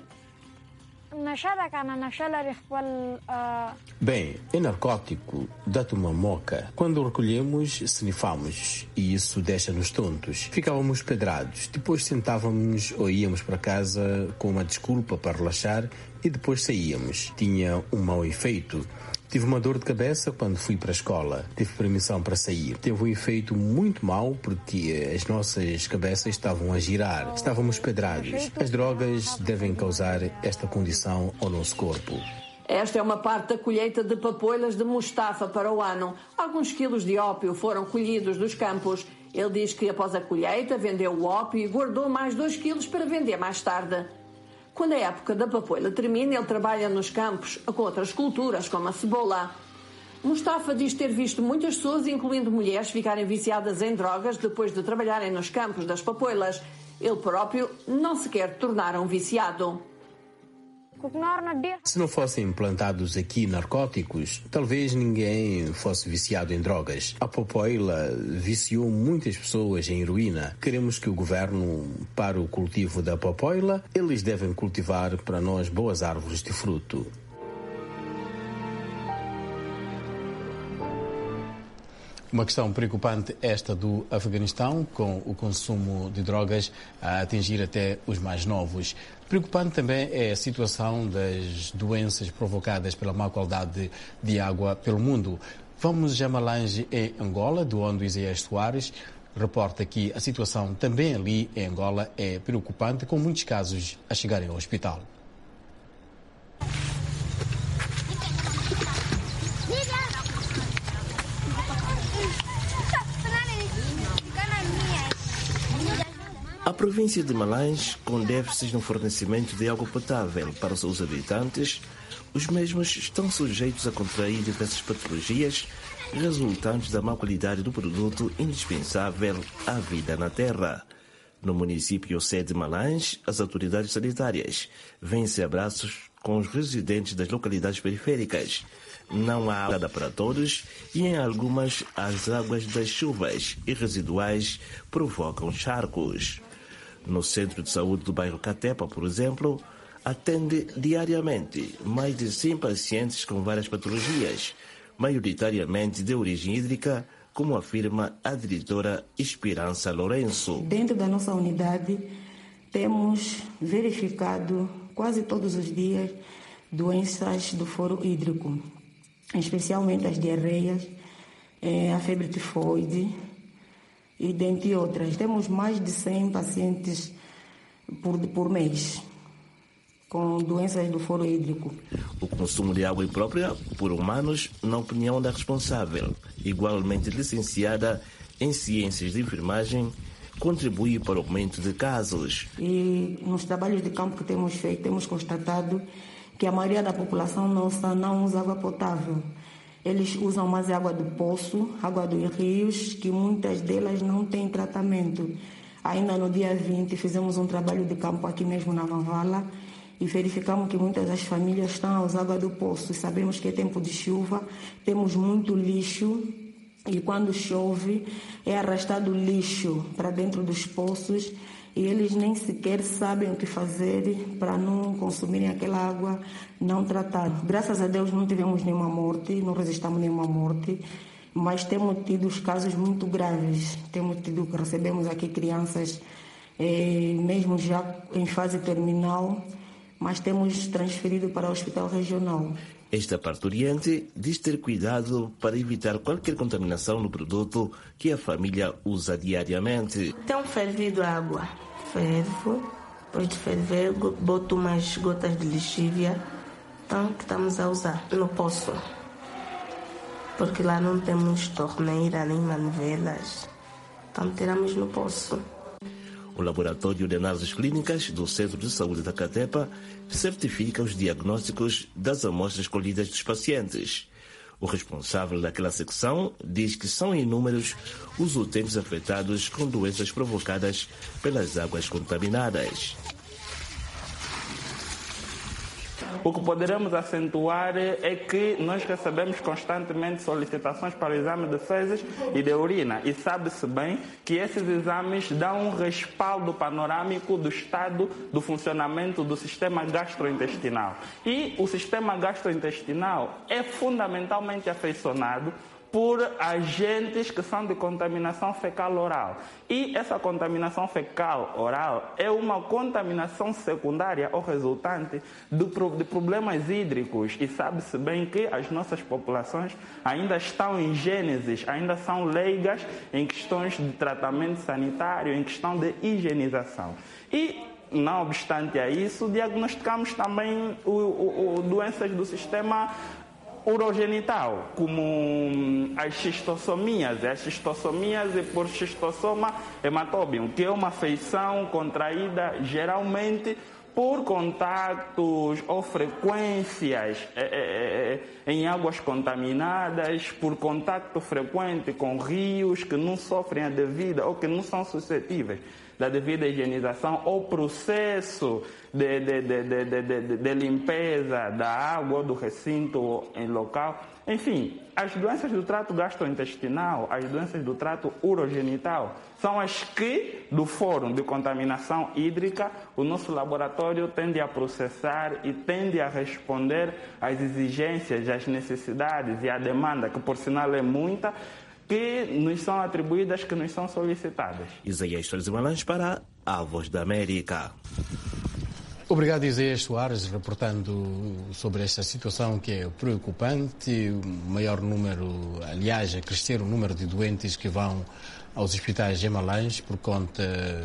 Bem, é narcótico, dá-te uma moca. Quando o recolhemos, snifamos e isso deixa-nos tontos. Ficávamos pedrados, depois sentávamos ou íamos para casa com uma desculpa para relaxar e depois saíamos. Tinha um mau efeito. Tive uma dor de cabeça quando fui para a escola. Tive permissão para sair. Teve um efeito muito mau porque as nossas cabeças estavam a girar. Estávamos pedrados. As drogas devem causar esta condição ao nosso corpo. Esta é uma parte da colheita de papoilas de Mustafa para o ano. Alguns quilos de ópio foram colhidos dos campos. Ele diz que após a colheita vendeu o ópio e guardou mais dois quilos para vender mais tarde. Quando a época da papoila termina, ele trabalha nos campos com outras culturas, como a cebola. Mustafa diz ter visto muitas pessoas, incluindo mulheres, ficarem viciadas em drogas depois de trabalharem nos campos das papoilas. Ele próprio não se quer tornar um viciado. Se não fossem implantados aqui narcóticos, talvez ninguém fosse viciado em drogas. A papoila viciou muitas pessoas em heroína. Queremos que o governo pare o cultivo da papoila. Eles devem cultivar para nós boas árvores de fruto. Uma questão preocupante esta do Afeganistão, com o consumo de drogas a atingir até os mais novos. Preocupante também é a situação das doenças provocadas pela má qualidade de água pelo mundo. Vamos a Malange, em Angola, de onde Isaías Soares reporta que a situação também ali em Angola é preocupante, com muitos casos a chegarem ao hospital. A província de Malange, com déficits no fornecimento de água potável para os seus habitantes, os mesmos estão sujeitos a contrair diversas patologias resultantes da má qualidade do produto indispensável à vida na terra. No município sede de Malange, as autoridades sanitárias vêm-se a abraços com os residentes das localidades periféricas. Não há água para todos e em algumas as águas das chuvas e residuais provocam charcos. No centro de saúde do bairro Catepa, por exemplo, atende diariamente mais de cem pacientes com várias patologias, maioritariamente de origem hídrica, como afirma a diretora Esperança Lourenço. Dentro da nossa unidade, temos verificado quase todos os dias doenças do foro hídrico, especialmente as diarreias, a febre tifoide e dentre outras. Temos mais de cem pacientes por, por mês com doenças do foro hídrico. O consumo de água imprópria por humanos, na opinião da responsável, igualmente licenciada em Ciências de Enfermagem, contribui para o aumento de casos. E nos trabalhos de campo que temos feito, temos constatado que a maioria da população não, não usa água potável. Eles usam mais água do poço, água dos rios, que muitas delas não têm tratamento. Ainda no dia vinte fizemos um trabalho de campo aqui mesmo na Vavala e verificamos que muitas das famílias estão a usar água do poço. Sabemos que é tempo de chuva, temos muito lixo e quando chove é arrastado lixo para dentro dos poços e eles nem sequer sabem o que fazer para não consumirem aquela água não tratada. Graças a Deus não tivemos nenhuma morte, não resistamos nenhuma morte, mas temos tido os casos muito graves. Temos tido que recebemos aqui crianças eh, mesmo já em fase terminal, mas temos transferido para o hospital regional. Esta parturiente diz ter cuidado para evitar qualquer contaminação no produto que a família usa diariamente. Tenho fervido água. Fervo, depois de ferver, boto umas gotas de lixívia, então que estamos a usar no poço. Porque lá não temos torneira nem manvelas, então tiramos no poço. O Laboratório de Análises Clínicas do Centro de Saúde da Catepa certifica os diagnósticos das amostras colhidas dos pacientes. O responsável daquela secção diz que são inúmeros os utentes afetados com doenças provocadas pelas águas contaminadas. O que poderemos acentuar é que nós recebemos constantemente solicitações para o exame de fezes e de urina e sabe-se bem que esses exames dão um respaldo panorâmico do estado do funcionamento do sistema gastrointestinal. E o sistema gastrointestinal é fundamentalmente afeiçoado por agentes que são de contaminação fecal-oral. E essa contaminação fecal-oral é uma contaminação secundária ou resultante de problemas hídricos. E sabe-se bem que as nossas populações ainda estão em gênesis, ainda são leigas em questões de tratamento sanitário, em questão de higienização. E não obstante a isso, diagnosticamos também o, o, o, doenças do sistema urogenital, como as xistossomias, as xistossomias e por xistossoma hematobium, que é uma afeição contraída geralmente por contactos ou frequências é, é, é, em águas contaminadas, por contato frequente com rios que não sofrem a devida ou que não são suscetíveis da devida higienização ou processo de, de, de, de, de, de, de limpeza da água ou do recinto em local. Enfim, as doenças do trato gastrointestinal, as doenças do trato urogenital, são as que, do Fórum de Contaminação Hídrica, o nosso laboratório tende a processar e tende a responder às exigências, às necessidades e à demanda, que por sinal é muita, que nos são atribuídas, que nos são solicitadas. Isaías Soares Malange para a Voz da América. Obrigado, Isaías Soares, reportando sobre esta situação que é preocupante. O maior número, aliás, a crescer o número de doentes que vão aos hospitais de Malange por conta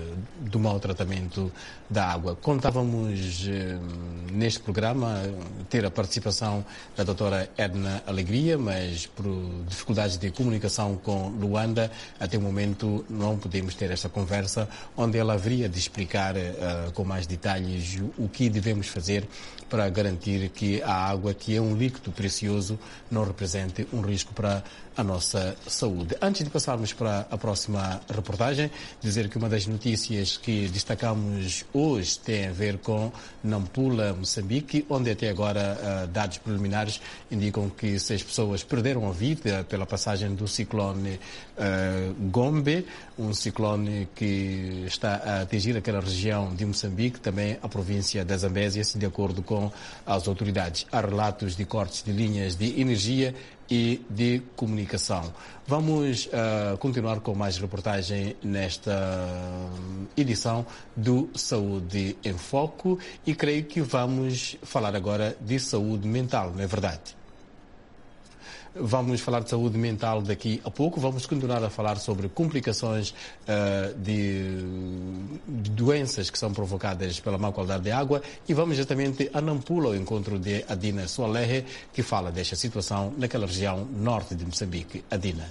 do mau tratamento da água. Contávamos eh, neste programa ter a participação da doutora Edna Alegria, mas por dificuldades de comunicação com Luanda, até o momento não podemos ter esta conversa, onde ela haveria de explicar uh, com mais detalhes o que devemos fazer para garantir que a água, que é um líquido precioso, não represente um risco para a nossa saúde. Antes de passarmos para a próxima próxima reportagem. Dizer que uma das notícias que destacamos hoje tem a ver com Nampula, Moçambique, onde até agora dados preliminares indicam que seis pessoas perderam a vida pela passagem do ciclone uh, Gombe, um ciclone que está a atingir aquela região de Moçambique, também a província da Zambésia, de acordo com as autoridades. Há relatos de cortes de linhas de energia e de comunicação. Vamos uh, continuar com mais reportagem nesta edição do Saúde em Foco e creio que vamos falar agora de saúde mental, não é verdade? Vamos falar de saúde mental daqui a pouco. Vamos continuar a falar sobre complicações uh, de, de doenças que são provocadas pela má qualidade de água e vamos exatamente a Nampula, ao encontro de Adina Soalehe, que fala desta situação naquela região norte de Moçambique. Adina.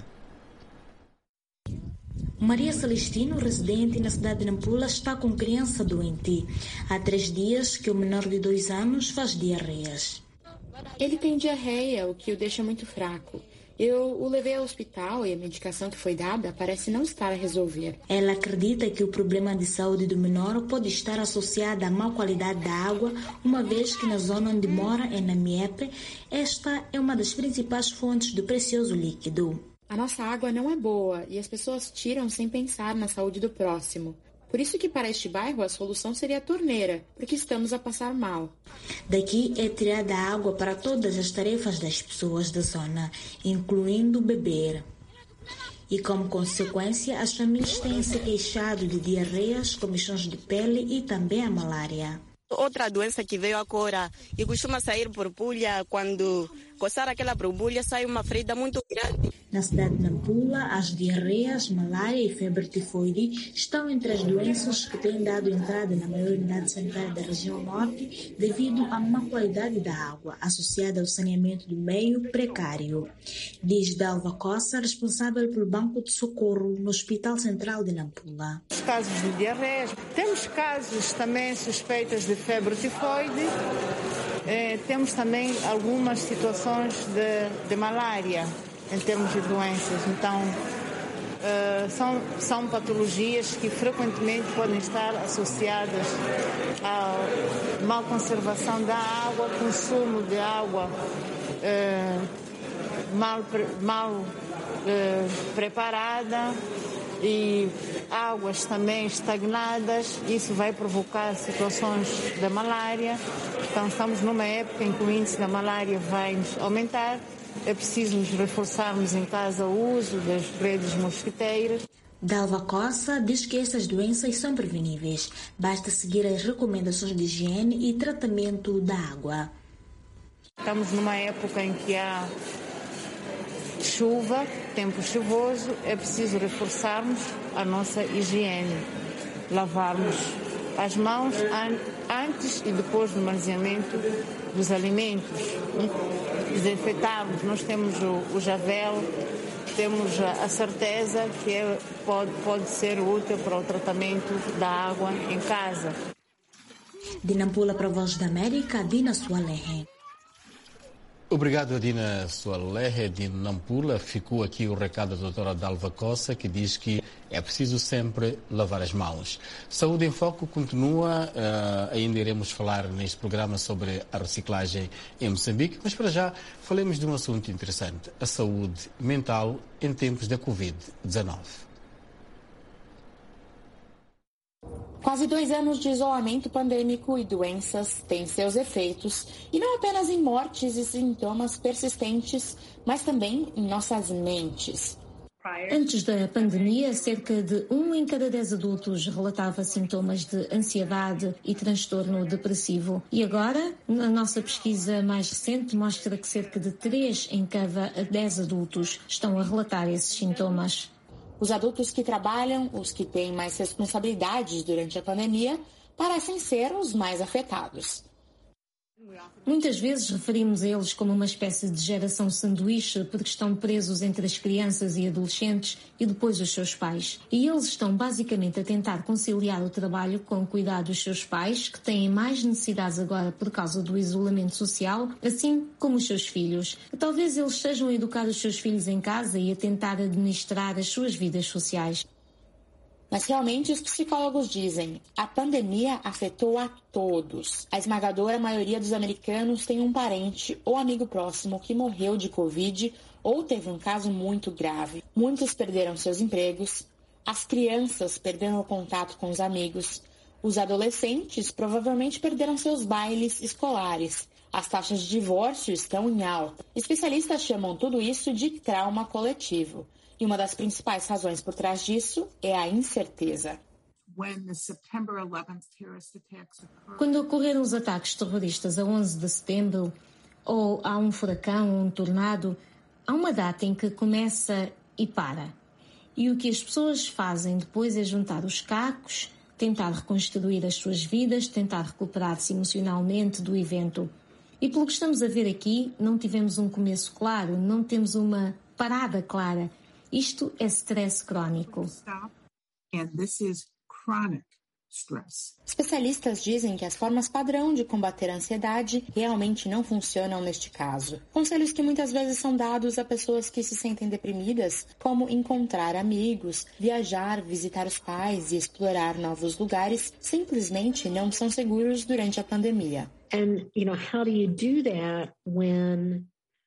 Maria Celestino, residente na cidade de Nampula, está com criança doente. Há três dias que o menor de dois anos faz diarreias. Ele tem diarreia, o que o deixa muito fraco. Eu o levei ao hospital e a medicação que foi dada parece não estar a resolver. Ela acredita que o problema de saúde do menor pode estar associado à má qualidade da água, uma vez que na zona onde mora, em Namiepe, esta é uma das principais fontes do precioso líquido. A nossa água não é boa e as pessoas tiram sem pensar na saúde do próximo. Por isso que para este bairro a solução seria a torneira, porque estamos a passar mal. Daqui é tirada água para todas as tarefas das pessoas da zona, incluindo beber. E como consequência, as famílias têm se queixado de diarreias, comichões de pele e também a malária. Outra doença que veio agora e costuma sair por pulha, quando coçar aquela borbulha sai uma ferida muito grande. Na cidade de Nampula, as diarreias, malária e febre tifoide estão entre as doenças que têm dado entrada na maior unidade sanitária da região norte devido à má qualidade da água, associada ao saneamento do meio precário. Diz Dalva Cossa, responsável pelo Banco de Socorro no Hospital Central de Nampula. Os casos de diarreias, temos casos também suspeitas de febre tifoide, eh, temos também algumas situações de, de malária em termos de doenças. Então, uh, são, são patologias que frequentemente podem estar associadas à má conservação da água, consumo de água uh, mal, mal uh, preparada e águas também estagnadas. Isso vai provocar situações da malária. Então, estamos numa época em que o índice da malária vai aumentar. É preciso nos reforçarmos em casa o uso das redes mosquiteiras. Dalva Cossa diz que essas doenças são preveníveis. Basta seguir as recomendações de higiene e tratamento da água. Estamos numa época em que há chuva, tempo chuvoso. É preciso reforçarmos a nossa higiene. Lavarmos as mãos antes e depois do manuseamento dos alimentos. Desinfetarmos. Nós temos o, o javel, temos a, a certeza que é, pode, pode ser útil para o tratamento da água em casa. De Nampula para a Voz da América, Adina Soalehe. Obrigado, Adina Soalehe, de Nampula. Ficou aqui o recado da doutora Dalva Cossa, que diz que é preciso sempre lavar as mãos. Saúde em Foco continua, uh, ainda iremos falar neste programa sobre a reciclagem em Moçambique, mas para já falemos de um assunto interessante, a saúde mental em tempos da covid dezenove. Quase dois anos de isolamento pandêmico e doenças têm seus efeitos, e não apenas em mortes e sintomas persistentes, mas também em nossas mentes. Antes da pandemia, cerca de um em cada dez adultos relatava sintomas de ansiedade e transtorno depressivo. E agora, a nossa pesquisa mais recente mostra que cerca de três em cada dez adultos estão a relatar esses sintomas. Os adultos que trabalham, os que têm mais responsabilidades durante a pandemia, parecem ser os mais afetados. Muitas vezes referimos a eles como uma espécie de geração sanduíche porque estão presos entre as crianças e adolescentes e depois os seus pais. E eles estão basicamente a tentar conciliar o trabalho com o cuidado dos seus pais, que têm mais necessidades agora por causa do isolamento social, assim como os seus filhos. Talvez eles estejam a educar os seus filhos em casa e a tentar administrar as suas vidas sociais. Mas realmente os psicólogos dizem, a pandemia afetou a todos. A esmagadora maioria dos americanos tem um parente ou amigo próximo que morreu de Covid ou teve um caso muito grave. Muitos perderam seus empregos, as crianças perderam o contato com os amigos, os adolescentes provavelmente perderam seus bailes escolares. As taxas de divórcio estão em alta. Especialistas chamam tudo isso de trauma coletivo. E uma das principais razões por trás disso é a incerteza. Quando ocorreram os ataques terroristas a onze de setembro, ou há um furacão ou um tornado, há uma data em que começa e para. E o que as pessoas fazem depois é juntar os cacos, tentar reconstruir as suas vidas, tentar recuperar-se emocionalmente do evento. E pelo que estamos a ver aqui, não tivemos um começo claro, não temos uma parada clara. Isto é stress crônico. Especialistas dizem que as formas padrão de combater a ansiedade realmente não funcionam neste caso. Conselhos que muitas vezes são dados a pessoas que se sentem deprimidas, como encontrar amigos, viajar, visitar os pais e explorar novos lugares, simplesmente não são seguros durante a pandemia. And, you know, how do you do that when...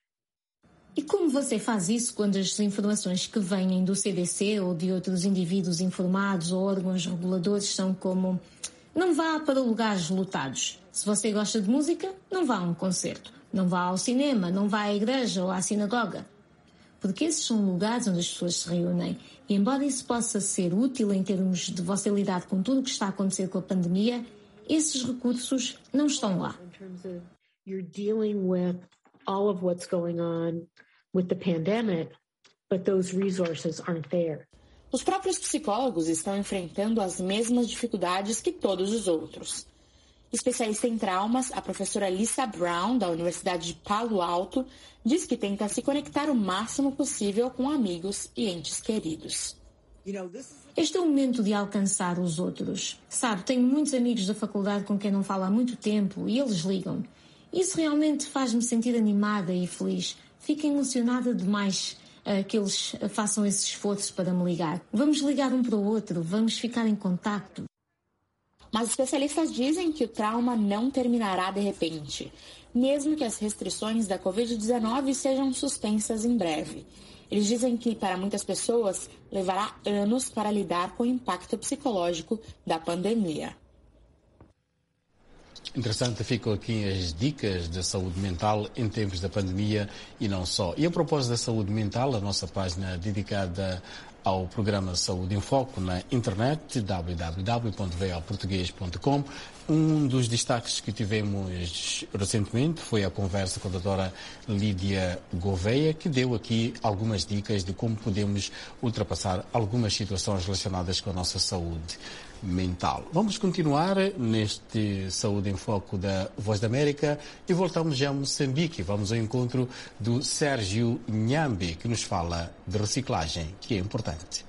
E como você faz isso quando as informações que vêm do C D C ou de outros indivíduos informados ou órgãos reguladores são como: não vá para lugares lotados. Se você gosta de música, não vá a um concerto. Não vá ao cinema, não vá à igreja ou à sinagoga. Porque esses são lugares onde as pessoas se reúnem. E embora isso possa ser útil em termos de você lidar com tudo o que está a acontecer com a pandemia, esses recursos não estão lá. You're dealing with all of what's going on with the pandemic, but those resources aren't there. Os próprios psicólogos estão enfrentando as mesmas dificuldades que todos os outros. Especialista em traumas, a professora Lisa Brown, da Universidade de Palo Alto, diz que tenta se conectar o máximo possível com amigos e entes queridos. Este é o momento de alcançar os outros. Sabe, tenho muitos amigos da faculdade com quem não falo há muito tempo e eles ligam. Isso realmente faz-me sentir animada e feliz. Fico emocionada demais uh, que eles façam esse esforço para me ligar. Vamos ligar um para o outro, vamos ficar em contacto. Mas especialistas dizem que o trauma não terminará de repente, mesmo que as restrições da covid dezenove sejam suspensas em breve. Eles dizem que, para muitas pessoas, levará anos para lidar com o impacto psicológico da pandemia. Interessante, ficam aqui as dicas da saúde mental em tempos da pandemia e não só. E a propósito da saúde mental, a nossa página dedicada ao programa Saúde em Foco na internet, w w w ponto v o português ponto com. Um dos destaques que tivemos recentemente foi a conversa com a doutora Lídia Gouveia, que deu aqui algumas dicas de como podemos ultrapassar algumas situações relacionadas com a nossa saúde mental. Vamos continuar neste Saúde em Foco da Voz da América e voltamos já a Moçambique. Vamos ao encontro do Sérgio Nhambi, que nos fala de reciclagem, que é importante.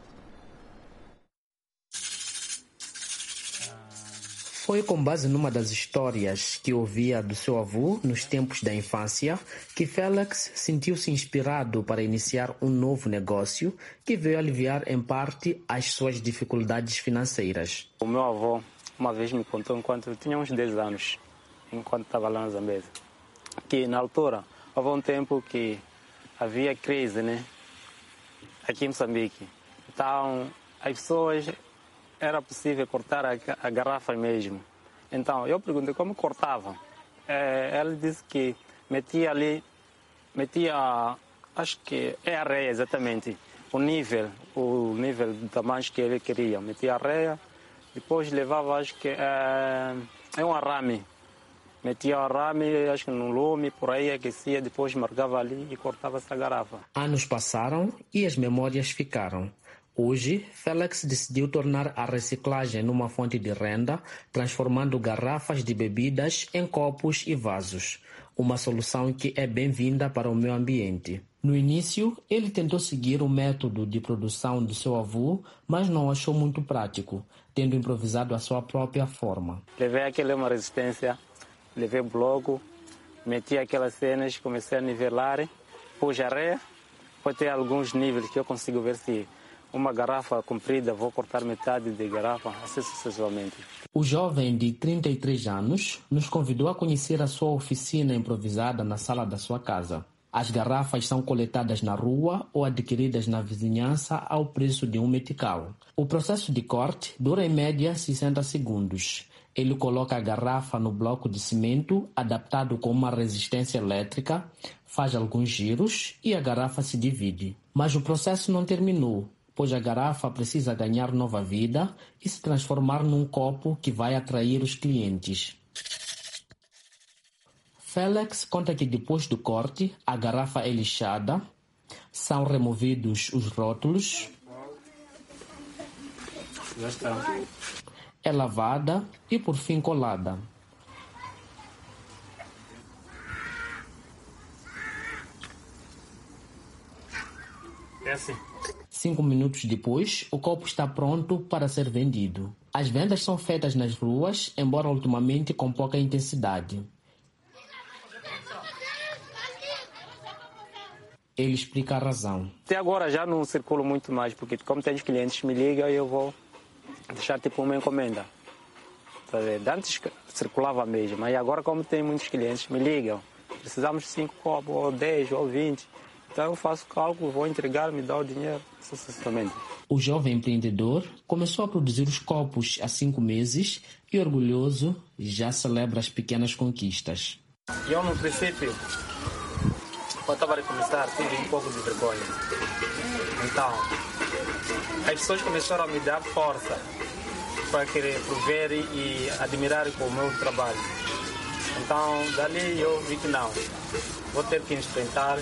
Foi com base numa das histórias que ouvia do seu avô nos tempos da infância que Félix sentiu-se inspirado para iniciar um novo negócio que veio aliviar em parte as suas dificuldades financeiras. O meu avô uma vez me contou, enquanto eu tinha uns dez anos, enquanto estava lá na Zambésia, que na altura houve um tempo que havia crise, né? Aqui em Moçambique. Então as pessoas... era possível cortar a, a garrafa mesmo. Então, eu perguntei como cortava. É, ela disse que metia ali, metia, acho que é areia exatamente, o nível, o nível do tamanho que ele queria. Metia areia, depois levava, acho que é, é um arame. Metia o arame, acho que no lume, por aí aquecia, depois marcava ali e cortava essa garrafa. Anos passaram e as memórias ficaram. Hoje, Félix decidiu tornar a reciclagem numa fonte de renda, transformando garrafas de bebidas em copos e vasos. Uma solução que é bem-vinda para o meio ambiente. No início, ele tentou seguir o método de produção do seu avô, mas não achou muito prático, tendo improvisado a sua própria forma. Levei aquela uma resistência, levei bloco, meti aquelas cenas, comecei a nivelar, pus areia, pode ter alguns níveis que eu consigo ver se uma garrafa comprida, vou cortar metade de garrafa, assim sucessivamente. O jovem de trinta e três anos nos convidou a conhecer a sua oficina improvisada na sala da sua casa. As garrafas são coletadas na rua ou adquiridas na vizinhança ao preço de um metical. O processo de corte dura em média sessenta segundos. Ele coloca a garrafa no bloco de cimento adaptado com uma resistência elétrica, faz alguns giros e a garrafa se divide. Mas o processo não terminou, pois a garrafa precisa ganhar nova vida e se transformar num copo que vai atrair os clientes. Félix conta que depois do corte, a garrafa é lixada, são removidos os rótulos, Já está. é lavada e por fim colada. É assim. Cinco minutos depois, o copo está pronto para ser vendido. As vendas são feitas nas ruas, embora ultimamente com pouca intensidade. Ele explica a razão. Até agora já não circulo muito mais, porque como tem clientes me ligam e eu vou deixar tipo uma encomenda. Tá vendo? Antes circulava mesmo, mas agora como tem muitos clientes me ligam, precisamos de cinco copos, ou dez, ou vinte. Então eu faço cálculo, vou entregar, me dá o dinheiro, sucessivamente. O jovem empreendedor começou a produzir os copos há cinco meses e, orgulhoso, já celebra as pequenas conquistas. Eu, no princípio, quando estava a começar, tive um pouco de vergonha. Então, as pessoas começaram a me dar força para querer prover e admirar com o meu trabalho. Então, dali eu vi que não, vou ter que enfrentar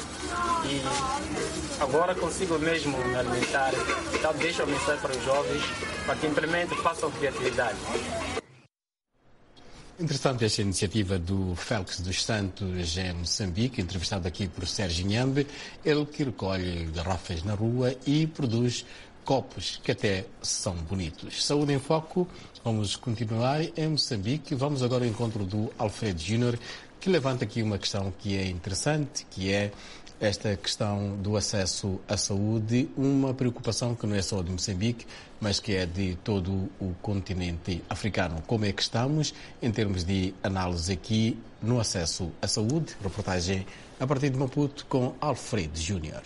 e agora consigo mesmo me alimentar. Então, deixo a mensagem para os jovens para que implementem, façam criatividade. Interessante esta iniciativa do Félix dos Santos em Moçambique, entrevistado aqui por Sérgio Nhambe, ele que recolhe garrafas na rua e produz copos que até são bonitos. Saúde em Foco, vamos continuar em Moçambique. Vamos agora ao encontro do Alfredo Júnior, que levanta aqui uma questão que é interessante, que é esta questão do acesso à saúde, uma preocupação que não é só de Moçambique, mas que é de todo o continente africano. Como é que estamos em termos de análise aqui no acesso à saúde? Reportagem a partir de Maputo com Alfredo Júnior.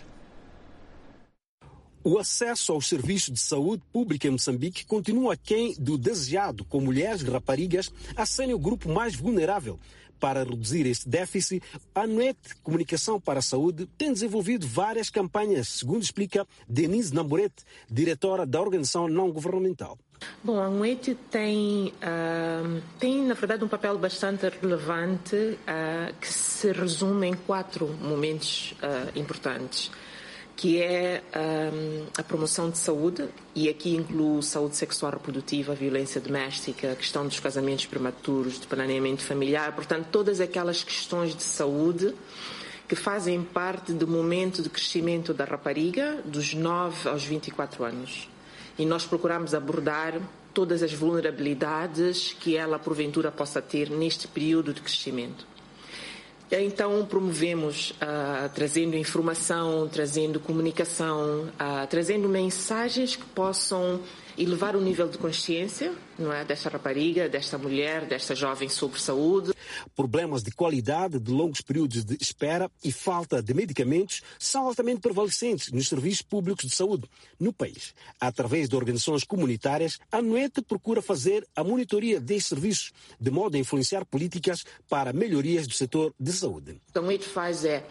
O acesso aos serviços de saúde pública em Moçambique continua aquém do desejado, com mulheres e raparigas a serem o grupo mais vulnerável. Para reduzir este déficit, a ANUET Comunicação para a Saúde tem desenvolvido várias campanhas, segundo explica Denise Namborete, diretora da organização não-governamental. Bom, a ANUET tem, uh, tem, na verdade, um papel bastante relevante uh, que se resume em quatro momentos uh, importantes, que é um, a promoção de saúde, e aqui inclui saúde sexual reprodutiva, violência doméstica, a questão dos casamentos prematuros, de planeamento familiar, portanto, todas aquelas questões de saúde que fazem parte do momento de crescimento da rapariga, dos nove aos vinte e quatro anos. E nós procuramos abordar todas as vulnerabilidades que ela, porventura, possa ter neste período de crescimento. Então, promovemos, uh, trazendo informação, trazendo comunicação, uh, trazendo mensagens que possam elevar o nível de consciência, não é, desta rapariga, desta mulher, desta jovem sobre saúde. Problemas de qualidade, de longos períodos de espera e falta de medicamentos são altamente prevalecentes nos serviços públicos de saúde no país. Através de organizações comunitárias, a ANUET procura fazer a monitoria destes serviços, de modo a influenciar políticas para melhorias do setor de saúde. O que a ANUET faz é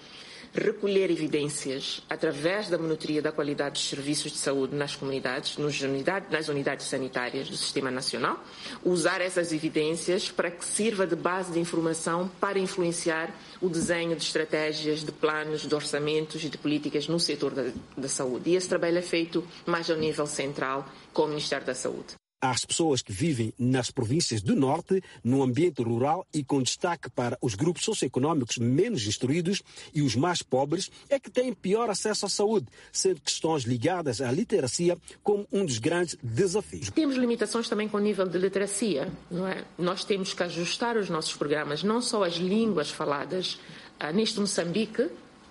recolher evidências através da monitoria da qualidade dos serviços de saúde nas comunidades, nos unidade, nas unidades sanitárias do Sistema Nacional, usar essas evidências para que sirva de base de informação para influenciar o desenho de estratégias, de planos, de orçamentos e de políticas no setor da, da saúde. E esse trabalho é feito mais ao nível central com o Ministério da Saúde. Às pessoas que vivem nas províncias do Norte, no ambiente rural e com destaque para os grupos socioeconómicos menos instruídos e os mais pobres, é que têm pior acesso à saúde, sendo questões ligadas à literacia como um dos grandes desafios. Temos limitações também com o nível de literacia, não é? Nós temos que ajustar os nossos programas, não só as línguas faladas. Ah, neste Moçambique,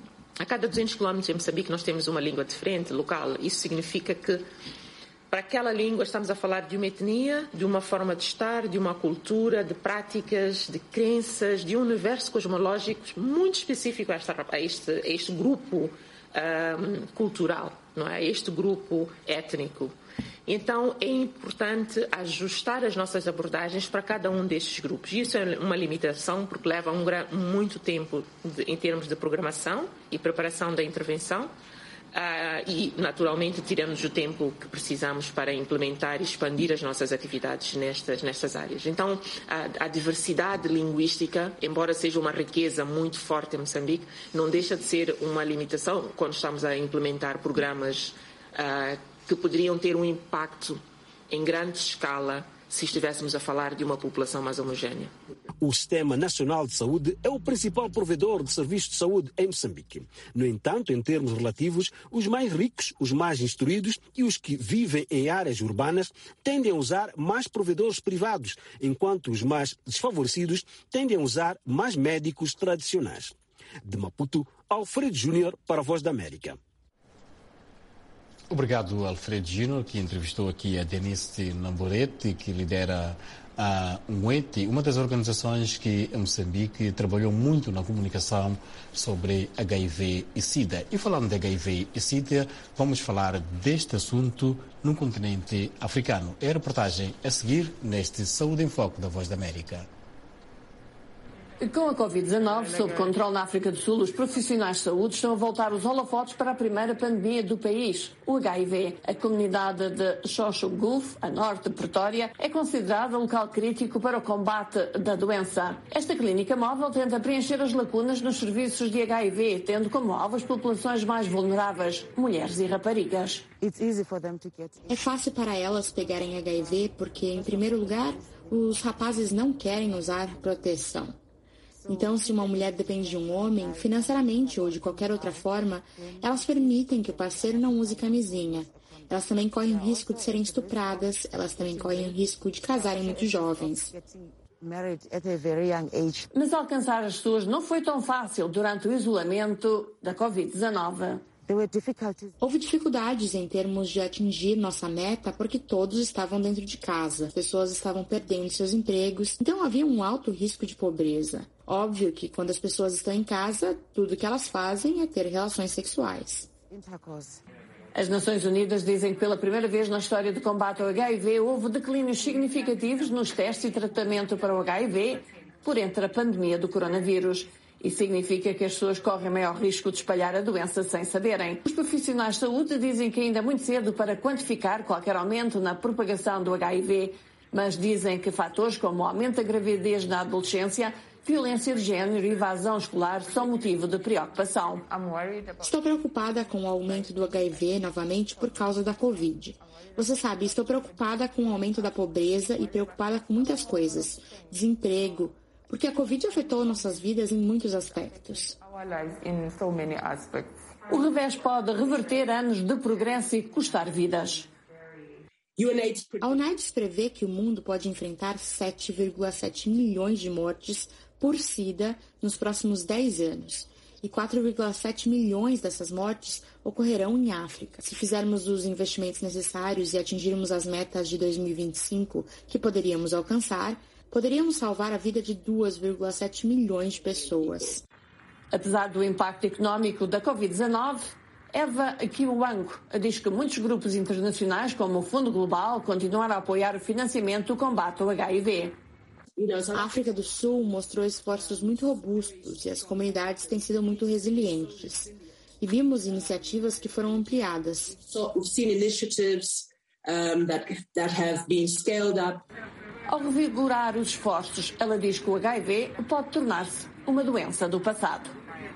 a cada duzentos quilómetros em Moçambique nós temos uma língua diferente, local. Isso significa que para aquela língua estamos a falar de uma etnia, de uma forma de estar, de uma cultura, de práticas, de crenças, de um universo cosmológico muito específico a, esta, a, este, a este grupo um, cultural, não é? A este grupo étnico. Então é importante ajustar as nossas abordagens para cada um destes grupos. Isso é uma limitação porque leva um, muito tempo de, em termos de programação e preparação da intervenção. Uh, e, naturalmente, tiramos o tempo que precisamos para implementar e expandir as nossas atividades nestas, nestas áreas. Então, a, a diversidade linguística, embora seja uma riqueza muito forte em Moçambique, não deixa de ser uma limitação quando estamos a implementar programas uh, que poderiam ter um impacto em grande escala se estivéssemos a falar de uma população mais homogénea. O Sistema Nacional de Saúde é o principal provedor de serviços de saúde em Moçambique. No entanto, em termos relativos, os mais ricos, os mais instruídos e os que vivem em áreas urbanas tendem a usar mais provedores privados, enquanto os mais desfavorecidos tendem a usar mais médicos tradicionais. De Maputo, Alfredo Júnior para a Voz da América. Obrigado, Alfredo Júnior, que entrevistou aqui a Denise Namborete, que lidera a UNET, uma das organizações que em Moçambique trabalhou muito na comunicação sobre H I V e SIDA. E falando de H I V e SIDA, vamos falar deste assunto no continente africano. É a reportagem a seguir neste Saúde em Foco da Voz da América. Com a covid dezenove sob controle na África do Sul, os profissionais de saúde estão a voltar os holofotes para a primeira pandemia do país, o H I V. A comunidade de Xochuguf, a norte de Pretória, é considerada local crítico para o combate da doença. Esta clínica móvel tenta preencher as lacunas nos serviços de H I V, tendo como alvo as populações mais vulneráveis, mulheres e raparigas. É fácil para elas pegarem H I V porque, em primeiro lugar, os rapazes não querem usar proteção. Então, se uma mulher depende de um homem, financeiramente ou de qualquer outra forma, elas permitem que o parceiro não use camisinha. Elas também correm o risco de serem estupradas, elas também correm o risco de casarem muito jovens. Mas alcançar as pessoas não foi tão fácil durante o isolamento da covid dezenove. Houve dificuldades em termos de atingir nossa meta porque todos estavam dentro de casa. As pessoas estavam perdendo seus empregos, então havia um alto risco de pobreza. Óbvio que quando as pessoas estão em casa, tudo que elas fazem é ter relações sexuais. As Nações Unidas dizem que pela primeira vez na história do combate ao H I V houve declínios significativos nos testes e tratamento para o H I V por entre a pandemia do coronavírus. Isso significa que as pessoas correm maior risco de espalhar a doença sem saberem. Os profissionais de saúde dizem que ainda é muito cedo para quantificar qualquer aumento na propagação do H I V, mas dizem que fatores como o aumento da gravidez na adolescência, violência de género e evasão escolar são motivo de preocupação. Estou preocupada com o aumento do H I V novamente por causa da Covid. Você sabe, estou preocupada com o aumento da pobreza e preocupada com muitas coisas. Desemprego, porque a Covid afetou nossas vidas em muitos aspectos. O revés pode reverter anos de progresso e custar vidas. A UNAIDS prevê que o mundo pode enfrentar sete vírgula sete milhões de mortes por SIDA nos próximos dez anos. E quatro vírgula sete milhões dessas mortes ocorrerão em África. Se fizermos os investimentos necessários e atingirmos as metas de dois mil e vinte e cinco que poderíamos alcançar, poderíamos salvar a vida de duas vírgula sete milhões de pessoas. Apesar do impacto económico da covid dezenove, Eva Kiwango diz que muitos grupos internacionais, como o Fundo Global, continuaram a apoiar o financiamento do combate ao H I V. A África do Sul mostrou esforços muito robustos e as comunidades têm sido muito resilientes. E vimos iniciativas que foram ampliadas. So we've seen initiatives um, that, that have been scaled up. Ao revigorar os esforços, ela diz que o H I V pode tornar-se uma doença do passado.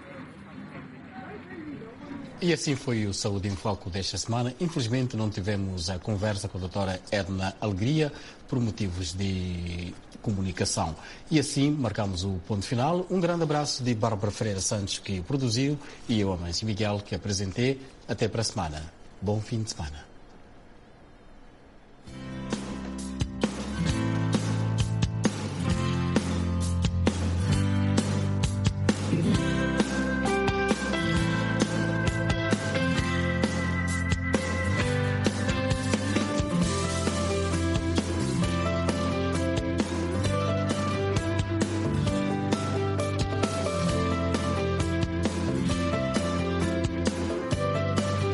E assim foi o Saúde em Foco desta semana. Infelizmente não tivemos a conversa com a doutora Edna Alegria por motivos de comunicação. E assim marcamos o ponto final. Um grande abraço de Bárbara Ferreira Santos, que produziu, e eu, Amâncio Miguel, que apresentei. Até para a semana. Bom fim de semana.